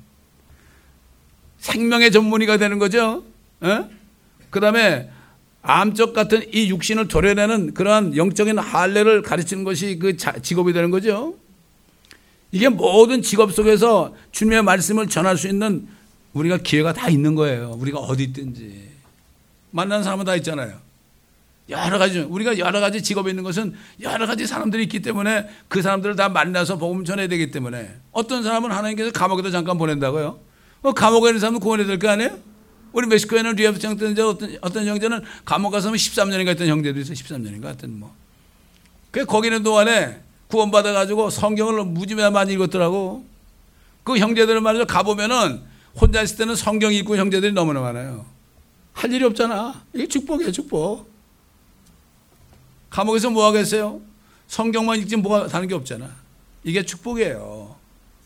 S1: 생명의 전문의가 되는 거죠. 예? 그다음에 암적 같은 이 육신을 도려내는 그러한 영적인 할례를 가르치는 것이 그 직업이 되는 거죠. 이게 모든 직업 속에서 주님의 말씀을 전할 수 있는 우리가 기회가 다 있는 거예요. 우리가 어디 있든지. 만나는 사람은 다 있잖아요. 여러 가지, 우리가 여러 가지 직업이 있는 것은 여러 가지 사람들이 있기 때문에 그 사람들을 다 만나서 복음 전해야 되기 때문에 어떤 사람은 하나님께서 감옥에도 잠깐 보낸다고요. 어, 감옥에 있는 사람은 구원해야 될 거 아니에요? 우리 멕시코에는 리에프 형제 어떤, 어떤 형제는 감옥 가서 십삼 년인가 했던 형제도 있어요. 십삼 년인가 하여튼 뭐. 그 거기 있는 동안에 구원받아가지고 성경을 무지마다 많이 읽었더라고. 그 형제들은 말이죠. 가보면은 혼자 있을 때는 성경 읽고 형제들이 너무나 많아요. 할 일이 없잖아. 이게 축복이에요, 축복. 감옥에서 뭐 하겠어요? 성경만 읽지 뭐가 다른 게 없잖아. 이게 축복이에요.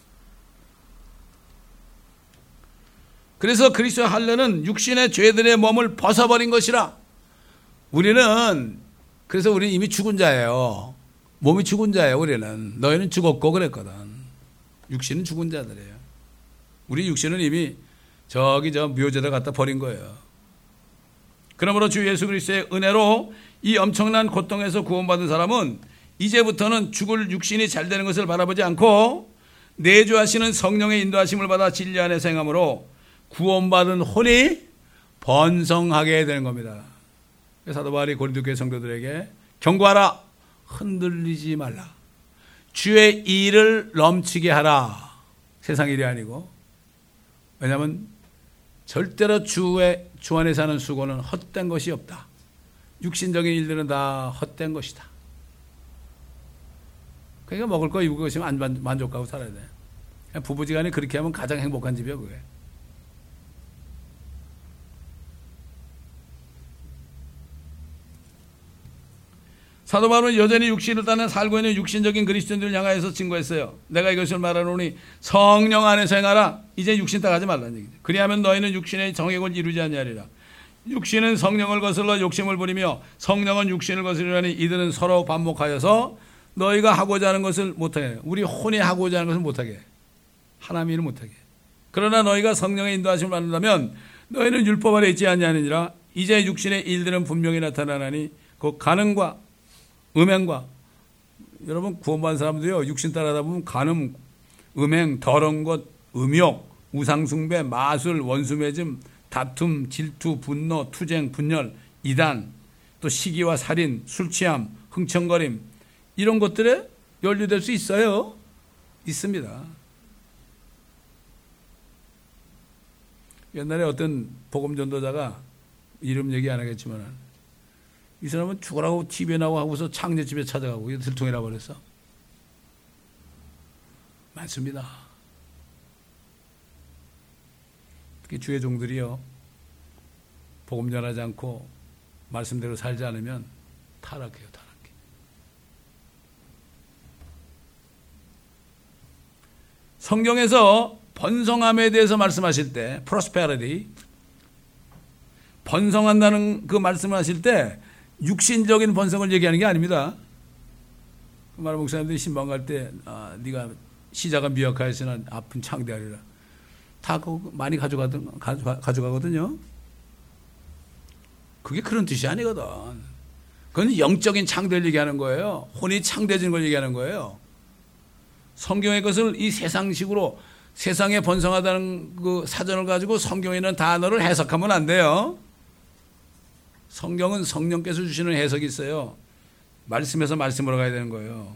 S1: 그래서 그리스도의 할례는 육신의 죄들의 몸을 벗어버린 것이라. 우리는 그래서 우리는 이미 죽은 자예요. 몸이 죽은 자예요. 우리는 너희는 죽었고 그랬거든. 육신은 죽은 자들이에요. 우리 육신은 이미 저기 저 묘지에다 갖다 버린 거예요. 그러므로 주 예수 그리스도의 은혜로 이 엄청난 고통에서 구원받은 사람은 이제부터는 죽을 육신이 잘 되는 것을 바라보지 않고 내주하시는 성령의 인도하심을 받아 진리 안에서 행함으로 구원받은 혼이 번성하게 되는 겁니다. 사도 바울이 고린도 교회 성도들에게 경고하라. 흔들리지 말라. 주의 일을 넘치게 하라. 세상 일이 아니고. 왜냐하면 절대로 주의 주 안에 사는 수고는 헛된 것이 없다. 육신적인 일들은 다 헛된 것이다. 그러니까 먹을 거 입을 것이면 안 만족하고 살아야 돼. 부부지간에 그렇게 하면 가장 행복한 집이야 그게. 사도 바울은 여전히 육신을 따라 살고 있는 육신적인 그리스도인들을 향하여서 증거했어요. 내가 이것을 말하노니 성령 안에서 행하라. 이제 육신 따라가지 말라는 얘기죠. 그리하면 너희는 육신의 정욕을 이루지 아니하리라. 육신은 성령을 거슬러 욕심을 부리며 성령은 육신을 거스르려니 이들은 서로 반목하여서 너희가 하고자 하는 것을 못하게 해요. 우리 혼이 하고자 하는 것을 못하게 해요. 하나님의 일을 못하게 해요. 그러나 너희가 성령의 인도하심을 받는다면 너희는 율법 아래 있지 아니하느니라. 이제 육신의 일들은 분명히 나타나나니 곧 간음과 음행과, 여러분 구원받은 사람들이요 육신 따라다 보면 간음, 음행, 더러운 것, 음욕, 우상숭배, 마술, 원수매즘, 다툼, 질투, 분노, 투쟁, 분열, 이단, 또 시기와 살인, 술취함, 흥청거림, 이런 것들에 연루될 수 있어요. 있습니다. 옛날에 어떤 복음 전도자가 이름 얘기 안 하겠지만 이 사람은 죽으라고 티비에 나오고 하고서 창녀집에 찾아가고 들통이나 버렸어. 많습니다. 특히 주의 종들이요 복음 전하지 않고 말씀대로 살지 않으면 타락해요. 타락해. 성경에서 번성함에 대해서 말씀하실 때 prosperity, 번성한다는 그 말씀을 하실 때 육신적인 번성을 얘기하는 게 아닙니다. 그 말 목사님들이 신방 갈 때 아, 네가 시자가 미약하였으나 아픈 창대하리라. 다 많이 가져가든, 가져가, 가져가거든요. 그게 그런 뜻이 아니거든. 그건 영적인 창대를 얘기하는 거예요. 혼이 창대해지는 걸 얘기하는 거예요. 성경의 것을 이 세상식으로 세상에 번성하다는 그 사전을 가지고 성경에 있는 단어를 해석하면 안 돼요. 성경은 성령께서 주시는 해석이 있어요. 말씀에서 말씀으로 가야 되는 거예요.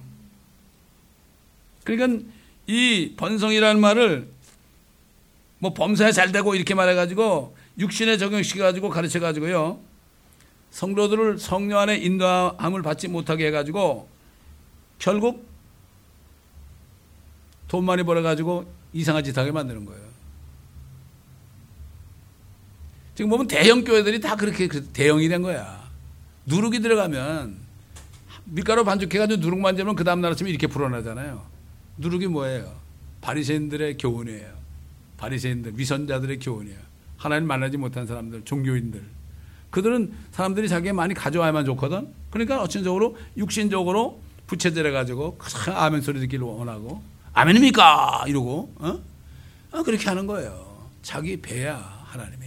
S1: 그러니까 이 번성이라는 말을 뭐 범사에 잘 되고 이렇게 말해가지고 육신에 적용시켜가지고 가르쳐가지고요. 성도들을 성령 안에 인도함을 받지 못하게 해가지고 결국 돈 많이 벌어가지고 이상한 짓 하게 만드는 거예요. 지금 보면 대형 교회들이 다 그렇게 대형이 된 거야. 누룩이 들어가면 밀가루 반죽해가지고 누룩 만지면 그 다음 날 아침에 이렇게 불어나잖아요. 누룩이 뭐예요? 바리새인들의 교훈이에요. 바리새인들, 위선자들의 교훈이에요. 하나님 만나지 못한 사람들, 종교인들. 그들은 사람들이 자기가 많이 가져와야만 좋거든. 그러니까 어쩐적으로 육신적으로 부채질해 가지고 아멘 소리 듣기를 원하고 아멘입니까? 이러고 어? 어, 그렇게 하는 거예요. 자기 배야 하나님이.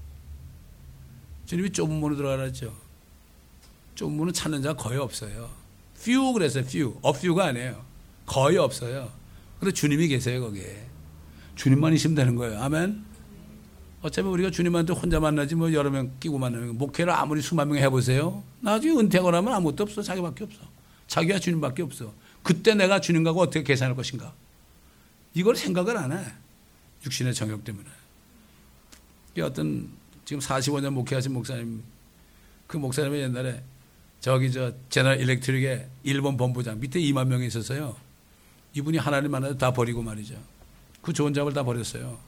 S1: 주님이 좁은 문으로 들어가라 했죠. 좁은 문은 찾는 자가 거의 없어요. few 그랬어요. few. a few가 아니에요. 거의 없어요. 그런데 주님이 계세요 거기에. 주님만 있으면 되는 거예요. 아멘. 어차피 우리가 주님한테 혼자 만나지 뭐 여러 명 끼고 만나는 목회를 아무리 수만 명 해보세요. 나중에 은퇴하고 나면 아무것도 없어. 자기밖에 없어. 자기와 주님밖에 없어. 그때 내가 주님하고 어떻게 계산할 것인가. 이걸 생각을 안 해. 육신의 정욕 때문에. 어떤 지금 사십오 년 목회하신 목사님, 그 목사님이 옛날에 저기 저 제너럴 일렉트릭의 일본 본부장 밑에 이만 명이 있었어요. 이분이 하나님 만나서 다 버리고 말이죠. 그 좋은 잡을 다 버렸어요.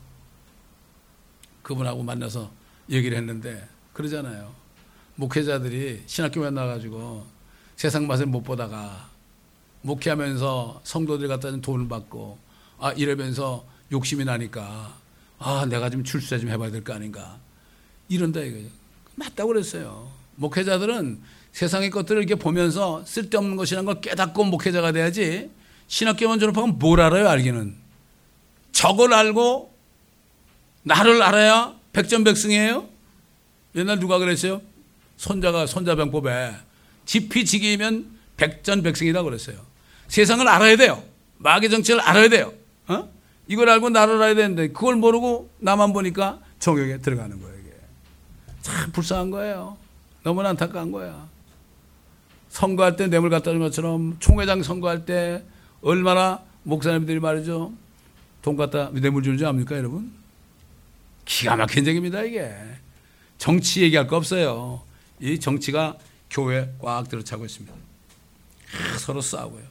S1: 그분하고 만나서 얘기를 했는데 그러잖아요. 목회자들이 신학교에 나가가지고 세상 맛을 못 보다가 목회하면서 성도들 갖다 돈을 받고 아 이러면서 욕심이 나니까 아 내가 좀 출세 좀 해봐야 될 거 아닌가 이런다 이거죠. 맞다고 그랬어요. 목회자들은 세상의 것들을 이렇게 보면서 쓸데없는 것이라는 걸 깨닫고 목회자가 돼야지. 신학교만 졸업하면 뭘 알아요? 알기는. 저걸 알고 나를 알아야 백전백승이에요. 옛날 누가 그랬어요? 손자가 손자병법에 지피지기면 백전백승이라고 그랬어요. 세상을 알아야 돼요. 마귀 정치를 알아야 돼요. 어? 이걸 알고 나를 알아야 되는데 그걸 모르고 나만 보니까 정욕에 들어가는 거예요. 이게. 참 불쌍한 거예요. 너무나 안타까운 거야. 선거할 때 뇌물 갖다 준 것처럼 총회장 선거할 때 얼마나 목사님들이 말이죠. 돈 갖다 뇌물 주는지 압니까 여러분? 기가 막힌 얘기입니다 이게. 정치 얘기할 거 없어요. 이 정치가 교회에 꽉 들어차고 있습니다. 서로 싸우고요.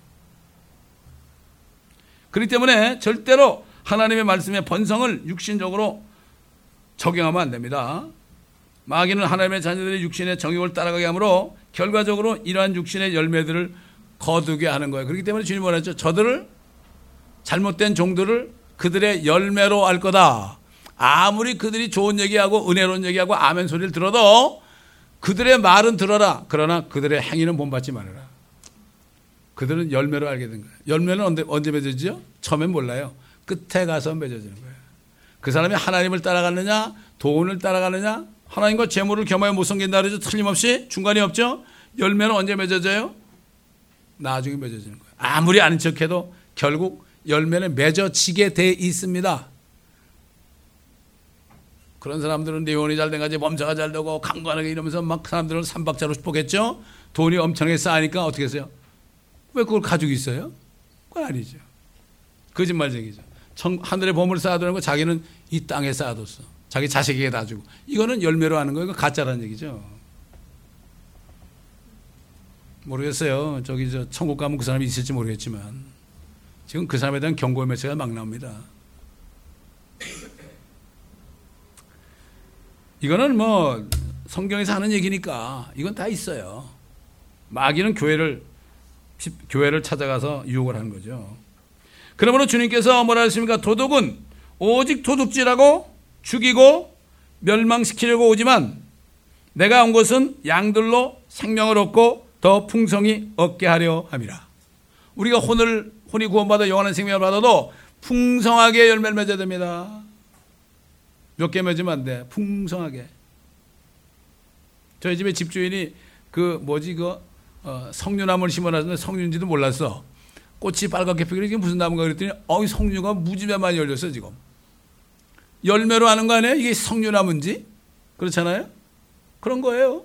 S1: 그렇기 때문에 절대로 하나님의 말씀의 번성을 육신적으로 적용하면 안 됩니다. 마귀는 하나님의 자녀들의 육신의 정욕을 따라가게 하므로 결과적으로 이러한 육신의 열매들을 거두게 하는 거예요. 그렇기 때문에 주님이 뭐랬죠? 저들을 잘못된 종들을 그들의 열매로 알 거다. 아무리 그들이 좋은 얘기하고 은혜로운 얘기하고 아멘 소리를 들어도 그들의 말은 들어라. 그러나 그들의 행위는 본받지 말아라. 그들은 열매로 알게 된 거예요. 열매는 언제, 언제 맺어지죠? 처음엔 몰라요. 끝에 가서 맺어지는 거예요. 그 사람이 하나님을 따라가느냐 돈을 따라가느냐 하나님과 재물을 겸하여 못 섬긴다 그러죠. 틀림없이 중간이 없죠. 열매는 언제 맺어져요? 나중에 맺어지는 거예요. 아무리 아는 척해도 결국 열매는 맺어지게 돼 있습니다. 그런 사람들은 내원이 잘 돼가지고 범사가 잘 되고 강건하게 이러면서 막 사람들은 삼박자로 축복했죠. 돈이 엄청나게 쌓으니까 어떻게 했어요? 왜 그걸 가지고 있어요? 그건 아니죠. 거짓말쟁이죠. 하늘에 보물을 쌓아두는 거 자기는 이 땅에 쌓아뒀어. 자기 자식에게 다 주고. 이거는 열매로 하는 거예요. 이거 가짜라는 얘기죠. 모르겠어요. 저기 저 천국 가면 그 사람이 있을지 모르겠지만 지금 그 사람에 대한 경고의 메시지가 막 나옵니다. 이거는 뭐 성경에서 하는 얘기니까 이건 다 있어요. 마귀는 교회를 교회를 찾아가서 유혹을 하는 거죠. 그러므로 주님께서 뭐라 하십니까? 도둑은 오직 도둑질하고 죽이고 멸망시키려고 오지만 내가 온 것은 양들로 생명을 얻고 더 풍성히 얻게 하려 함이라. 우리가 혼을 혼이 구원받아 영원한 생명을 받아도 풍성하게 열매를 맺어야 됩니다. 몇 개 맺으면 안 돼. 풍성하게. 저희 집에 집주인이 그 뭐지 그 어, 석류나무를 심어놨는데 석류인지도 몰랐어. 꽃이 빨갛게 피길래 이게 무슨 나무가 그랬더니 어이 석류가 무지개 많이 열렸어 지금. 열매로 하는 거 아니에요? 이게 석류나무인지? 그렇잖아요? 그런 거예요.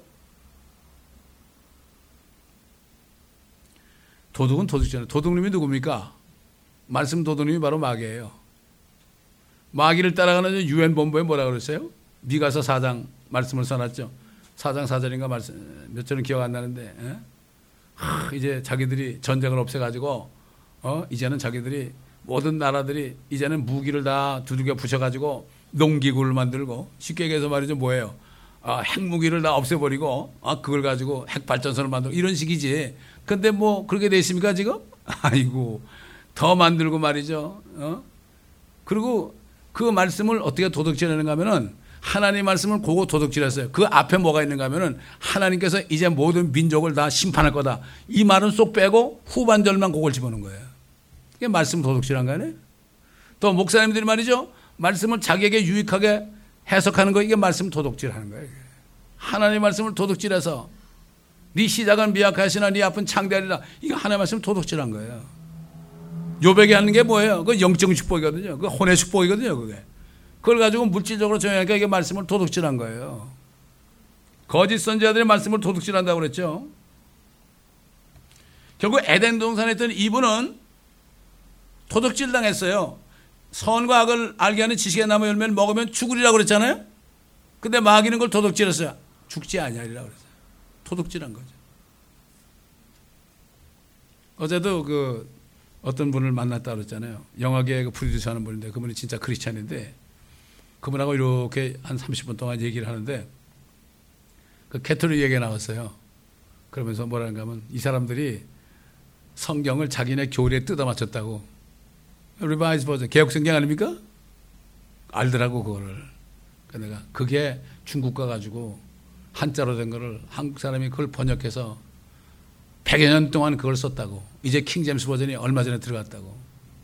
S1: 도둑은 도둑이잖아요. 도둑님이 누굽니까? 말씀 도둑님이 바로 마귀예요. 마귀를 따라가는 유엔 본부에 뭐라 그랬어요? 미가서 사 장 말씀을 써놨죠. 사 장 사 절인가 말씀 몇 절은 기억 안 나는데 에? 하, 이제 자기들이 전쟁을 없애가지고 어? 이제는 자기들이 모든 나라들이 이제는 무기를 다 두들겨 부셔가지고 농기구를 만들고 쉽게 얘기해서 말이죠 뭐예요? 아, 핵무기를 다 없애버리고 아, 그걸 가지고 핵발전소를 만들고 이런 식이지. 근데 뭐 그렇게 돼 있습니까 지금? 아이고 더 만들고 말이죠. 어? 그리고 그 말씀을 어떻게 도둑질하는가 하면은 하나님 말씀을 고고 도둑질했어요. 그 앞에 뭐가 있는가 하면은 하나님께서 이제 모든 민족을 다 심판할 거다. 이 말은 쏙 빼고 후반절만 그걸 집어넣은 거예요. 이게 말씀 도둑질한 거 아니에요? 또 목사님들이 말이죠. 말씀을 자기에게 유익하게 해석하는 거 이게 말씀 도둑질하는 거예요. 하나님 말씀을 도둑질해서 네 시작은 미약하시나 네 앞은 창대하리라. 이거 하나님 말씀 도둑질한 거예요. 요백이 하는 게 뭐예요? 그 영적 축복이거든요. 그 혼의 축복이거든요. 그게. 그걸 가지고 물질적으로 정하니까 이게 말씀을 도둑질한 거예요. 거짓 선지자들의 말씀을 도둑질한다고 그랬죠. 결국 에덴 동산에 있던 이분은 도둑질 당했어요. 선과 악을 알게 하는 지식의 나무 열매를 먹으면 죽으리라고 그랬잖아요. 근데 마귀는 그걸 도둑질했어요. 죽지 아니하리라고 그랬어요. 도둑질한 거죠. 어제도 그 어떤 분을 만났다 그랬잖아요. 영화계 그 프로듀서 하는 분인데 그분이 진짜 크리스찬인데 그분하고 이렇게 한 삼십 분 동안 얘기를 하는데 그 캐톨릭 얘기가 나왔어요. 그러면서 뭐라는가 하면 이 사람들이 성경을 자기네 교리에 뜯어 맞췄다고. 리바이즈 버전 개혁 성경 아닙니까? 알더라고 그거를. 그러니까 내가 그게 중국 가가지고 한자로 된 거를 한국 사람이 그걸 번역해서 백여 년 동안 그걸 썼다고. 이제 킹제임스 버전이 얼마 전에 들어갔다고.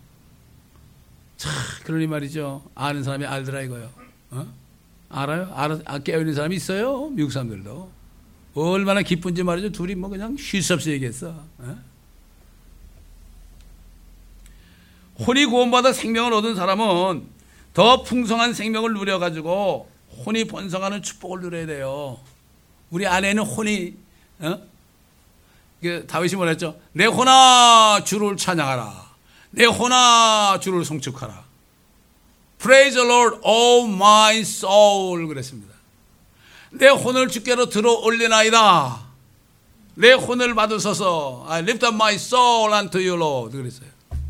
S1: 참 그러니 말이죠. 아는 사람이 알더라 이거요. 어? 알아요? 알아, 아, 깨어있는 사람이 있어요. 미국 사람들도. 얼마나 기쁜지 말이죠. 둘이 뭐 그냥 쉴 수 없이 얘기했어. 어? 혼이 구원받아 생명을 얻은 사람은 더 풍성한 생명을 누려가지고 혼이 번성하는 축복을 누려야 돼요. 우리 안에는 혼이 어? 다윗이 뭐랬죠? 내 혼아 주를 찬양하라. 내 혼아 주를 송축하라. Praise the Lord, oh my soul 그랬습니다. 내 혼을 주께로 들어 올리나이다. 내 혼을 받으소서. I lift up my soul unto you, Lord 그랬어요.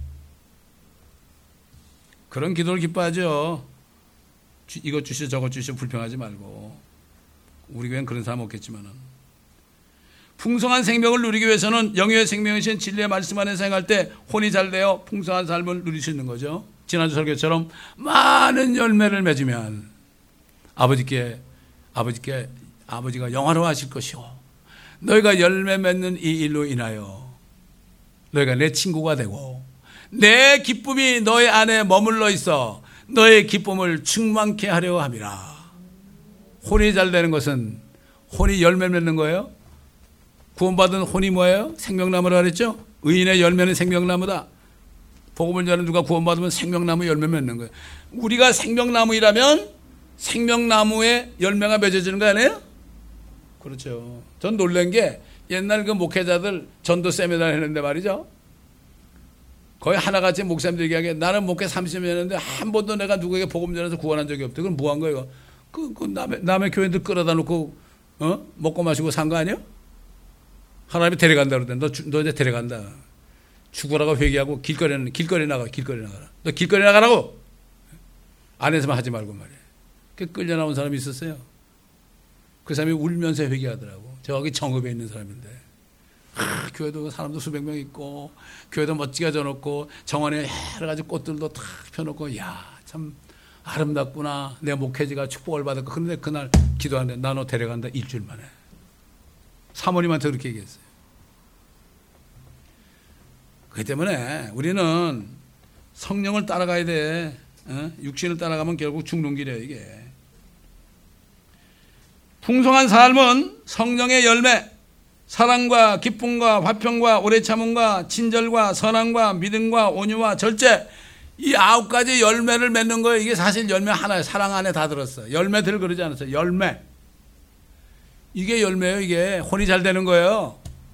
S1: 그런 기도를 기뻐하죠. 이것 주시오 저것 주시오 불평하지 말고. 우리 교회는 그런 사람 없겠지만은. 풍성한 생명을 누리기 위해서는 영의 생명이신 진리의 말씀 안에서 행할 때 혼이 잘 되어 풍성한 삶을 누릴 수 있는 거죠. 지난주 설교처럼 많은 열매를 맺으면 아버지께 아버지께 아버지가 영화로워하실 것이요. 너희가 열매 맺는 이 일로 인하여 너희가 내 친구가 되고 내 기쁨이 너희 안에 머물러 있어 너의 기쁨을 충만케 하려 함이라. 혼이 잘 되는 것은 혼이 열매 맺는 거예요. 구원받은 혼이 뭐예요? 생명나무라 그랬죠? 의인의 열매는 생명나무다. 복음을 전하는 누가 구원받으면 생명나무 열매 맺는 거예요. 우리가 생명나무이라면 생명나무의 열매가 맺어지는 거 아니에요? 그렇죠. 전 놀란 게 옛날 그 목회자들 전도 세미나를 했는데 말이죠. 거의 하나같이 목사님들 얘기하기에 나는 목회 삼십 년 했는데 한 번도 내가 누구에게 복음 전해서 구원한 적이 없대. 그건 뭐 한 거예요? 그, 그 남의, 남의 교회들 끌어다 놓고, 어? 먹고 마시고 산 거 아니야? 하나님이 데려간다 그러던데. 너, 주, 너 이제 데려간다. 죽으라고 회개하고 길거리에, 길거리 나가, 길거리 나가라. 너 길거리 나가라고! 안에서만 하지 말고 말이야. 그 끌려 나온 사람이 있었어요. 그 사람이 울면서 회개하더라고. 저기 정읍에 있는 사람인데. 아, 교회도 사람도 수백 명 있고, 교회도 멋지게 져놓고, 정원에 여러 가지 꽃들도 탁 펴놓고, 야, 참 아름답구나. 내 목회지가 축복을 받았고. 그런데 그날 기도하는데, 나 너 데려간다. 일주일 만에. 사모님한테 그렇게 얘기했어요. 그렇기 때문에 우리는 성령을 따라가야 돼. 어? 육신을 따라가면 결국 죽는 길이에요, 이게. 풍성한 삶은 성령의 열매, 사랑과 기쁨과 화평과 오래 참음과 친절과 선함과 믿음과 온유와 절제, 이 아홉 가지 열매를 맺는 거예요. 이게 사실 열매 하나예요. 사랑 안에 다 들었어요. 열매들 그러지 않았어요. 열매. 이게 열매예요. 이게 혼이 잘 되는 거예요.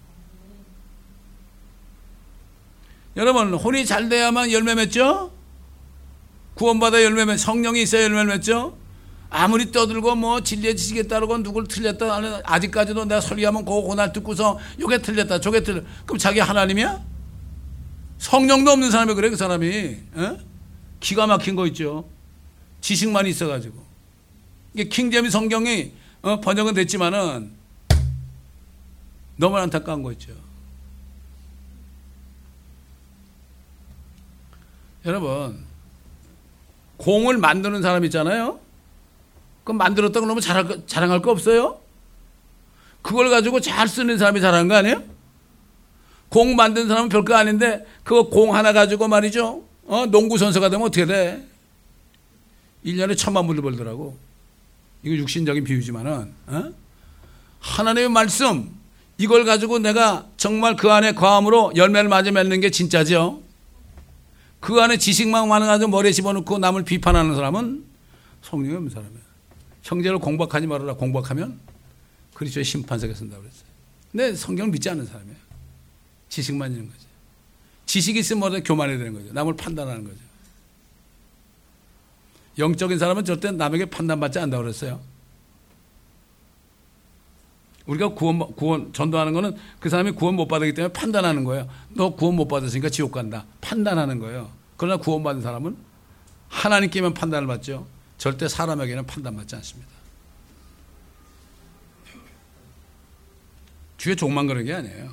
S1: 여러분, 혼이 잘 돼야만 열매 맺죠? 구원받아 열매 맺, 성령이 있어야 열매 맺죠? 아무리 떠들고 뭐 진리의 지식에 따르고 누굴 틀렸다, 아직까지도 내가 설교하면 그 고날 듣고서 요게 틀렸다, 저게 틀렸다. 그럼 자기 하나님이야? 성령도 없는 사람이 그래, 그 사람이. 어? 기가 막힌 거 있죠. 지식만 있어가지고. 이게 킹제임스 성경이 어, 번역은 됐지만은 너무 안타까운 거 있죠. 여러분, 공을 만드는 사람 있잖아요. 그럼 만들었다고 너무 자랑, 자랑할 거 없어요? 그걸 가지고 잘 쓰는 사람이 잘하는 거 아니에요? 공 만든 사람은 별거 아닌데 그거 공 하나 가지고 말이죠. 어, 농구 선수가 되면 어떻게 돼? 일 년에 천만 불을 벌더라고. 이거 육신적인 비유지만은 어? 하나님의 말씀 이걸 가지고 내가 정말 그 안에 거함으로 열매를 맞아 맺는 게 진짜죠. 그 안에 지식만 많아가지고 머리에 집어넣고 남을 비판하는 사람은 성령이 없는 사람이에요. 형제를 공박하지 말아라. 공박하면 그리스도의 심판석에 선다고 그랬어요. 근데 성경을 믿지 않는 사람이에요. 지식만 있는 거죠. 지식이 있으면 뭐든 교만해야 되는 거죠. 남을 판단하는 거죠. 영적인 사람은 절대 남에게 판단받지 않는다고 그랬어요. 우리가 구원, 구원, 전도하는 거는 그 사람이 구원 못 받았기 때문에 판단하는 거예요. 너 구원 못 받았으니까 지옥 간다. 판단하는 거예요. 그러나 구원받은 사람은 하나님께만 판단을 받죠. 절대 사람에게는 판단받지 않습니다. 주의 종만 그런 게 아니에요.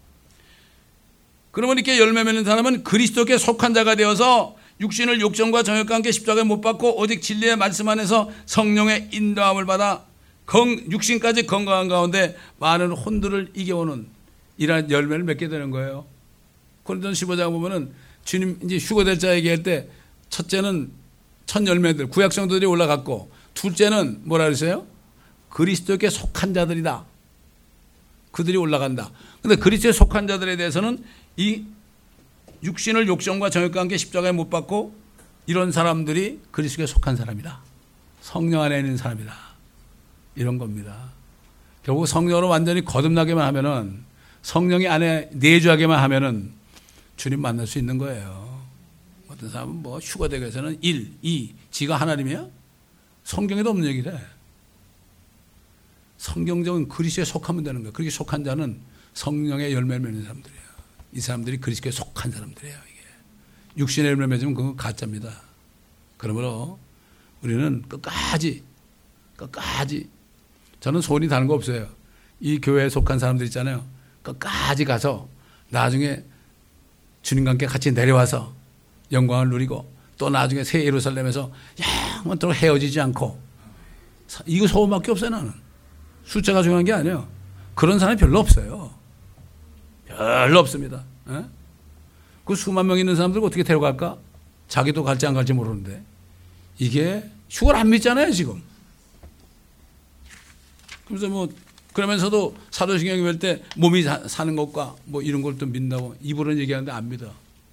S1: 그러면 이렇게 열매 맺는 사람은 그리스도께 속한 자가 되어서 육신을 욕정과 정욕과 함께 십자가에 못 박고 오직 진리의 말씀 안에서 성령의 인도함을 받아 건, 육신까지 건강한 가운데 많은 혼들을 이겨오는 이러한 열매를 맺게 되는 거예요. 고린도서 십오 장 보면은 주님 이제 휴거될 자 얘기할 때 첫째는 첫 열매들 구약 성도들이 올라갔고 둘째는 뭐라 그랬어요? 그리스도께 속한 자들이다. 그들이 올라간다. 그런데 그리스도에 속한 자들에 대해서는 이 육신을 욕정과 정욕과 함께 십자가에 못 박고 이런 사람들이 그리스도에 속한 사람이다. 성령 안에 있는 사람이다. 이런 겁니다. 결국 성령으로 완전히 거듭나게만 하면은 성령이 안에 내주하게만 하면은 주님 만날 수 있는 거예요. 어떤 사람은 뭐 휴거되게서는 일, 이, 지가 하나님이야? 성경에도 없는 얘기래. 성경적인 그리스도에 속하면 되는 거예요. 그렇게 속한 자는 성령의 열매를 맺는 사람들이에요. 이 사람들이 그리스도에 속한 사람들이에요. 이게 육신의 열매 맺으면 그건 가짜입니다. 그러므로 우리는 끝까지 끝까지 저는 소원이 다른 거 없어요. 이 교회에 속한 사람들 있잖아요. 끝까지 가서 나중에 주님과 함께 같이 내려와서 영광을 누리고 또 나중에 새 예루살렘에서 영원토록 헤어지지 않고 이거 소원밖에 없어요. 나는 숫자가 중요한 게 아니에요. 그런 사람이 별로 없어요. 별로 없습니다. 에? 그 수만 명 있는 사람들 어떻게 데려갈까? 자기도 갈지 안 갈지 모르는데 이게 휴가를 안 믿잖아요 지금. 그래서 뭐 그러면서도 사도신경에 볼 때 몸이 사는 것과 뭐 이런 걸 또 믿는다고 입으로는 얘기하는데 안 믿어.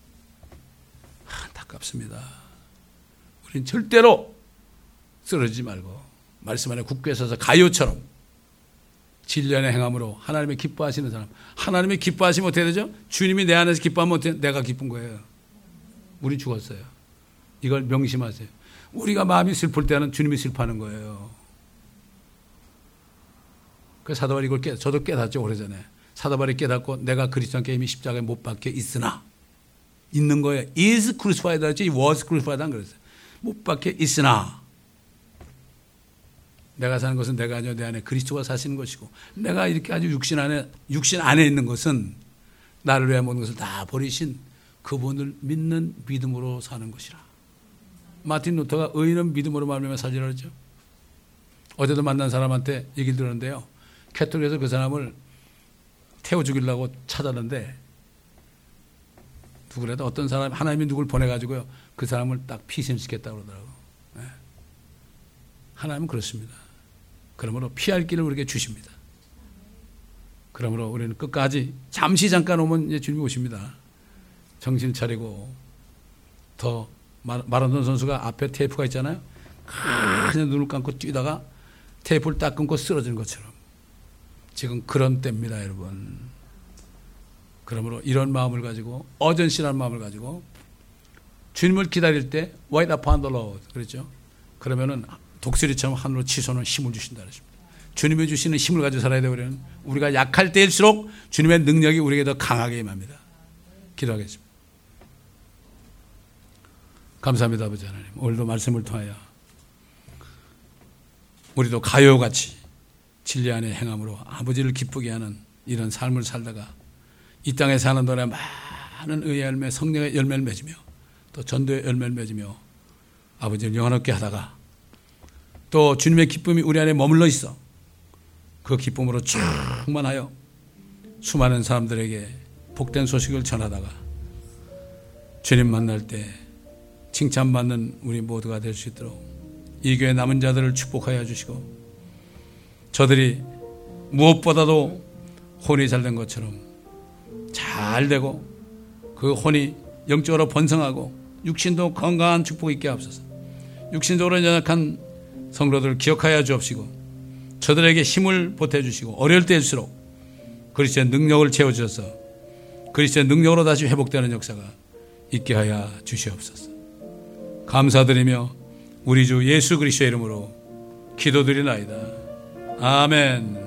S1: 안타깝습니다. 우린 절대로 쓰러지지 말고 말씀 안에 굳게 서서 가요처럼 진리 안에 행함으로 하나님의 기뻐하시는 사람. 하나님의 기뻐하시면 어떻게 되죠? 주님이 내 안에서 기뻐하면 어떻게 내가 기쁜 거예요. 우리 죽었어요. 이걸 명심하세요. 우리가 마음이 슬플 때는 주님이 슬퍼하는 거예요. 그 사도바울이 이걸 깨, 저도 깨닫죠, 오래전에. 사도바울이 깨닫고 내가 그리스도께 이미 십자가에 못 박혀 있으나, 있는 거예요. is crucified 하지, was crucified 안 그랬어요. 못 박혀 있으나, 내가 사는 것은 내가 아니요 내 안에 그리스도가 사시는 것이고, 내가 이렇게 아주 육신 안에, 육신 안에 있는 것은 나를 위해 모든 것을 다 버리신 그분을 믿는 믿음으로 사는 것이라. 마틴 루터가 의인은 믿음으로 말미암아 살리라 그랬죠. 어제도 만난 사람한테 얘기를 들었는데요. 캐톨릭에서 그 사람을 태워 죽이려고 찾았는데 누구래도 어떤 사람 하나님이 누굴 보내가지고요 그 사람을 딱 피신시켰다고 그러더라고요. 네. 하나님은 그렇습니다. 그러므로 피할 길을 우리에게 주십니다. 그러므로 우리는 끝까지 잠시 잠깐 오면 이제 주님이 오십니다. 정신 차리고 더 마라톤 선수가 앞에 테이프가 있잖아요. 그냥 눈을 감고 뛰다가 테이프를 딱 끊고 쓰러지는 것처럼 지금 그런 때입니다, 여러분. 그러므로 이런 마음을 가지고 어전시라는 마음을 가지고 주님을 기다릴 때 wait upon the Lord 그랬죠. 그러면은 독수리처럼 하늘로 치솟는 힘을 주신다 그랬습니다. 주님이 주시는 힘을 가지고 살아야 돼요. 우리는 우리가 약할 때일수록 주님의 능력이 우리에게 더 강하게 임합니다. 기도하겠습니다. 감사합니다, 아버지 하나님. 오늘도 말씀을 통하여 우리도 가요같이 진리 안에 행함으로 아버지를 기쁘게 하는 이런 삶을 살다가 이 땅에 사는 동안에 많은 의의 열매, 성령의 열매를 맺으며 또 전도의 열매를 맺으며 아버지를 영원하게 하다가 또 주님의 기쁨이 우리 안에 머물러 있어 그 기쁨으로 충만하여 수많은 사람들에게 복된 소식을 전하다가 주님 만날 때 칭찬받는 우리 모두가 될 수 있도록 이 교회 남은 자들을 축복하여 주시고 저들이 무엇보다도 혼이 잘 된 것처럼 잘 되고 그 혼이 영적으로 번성하고 육신도 건강한 축복 있게 하옵소서. 육신적으로 연약한 성도들을 기억하여 주옵시고 저들에게 힘을 보태주시고 어려울 때일수록 그리스도의 능력을 채워주셔서 그리스도의 능력으로 다시 회복되는 역사가 있게 하여 주시옵소서. 감사드리며 우리 주 예수 그리스도의 이름으로 기도드리나이다. 아멘.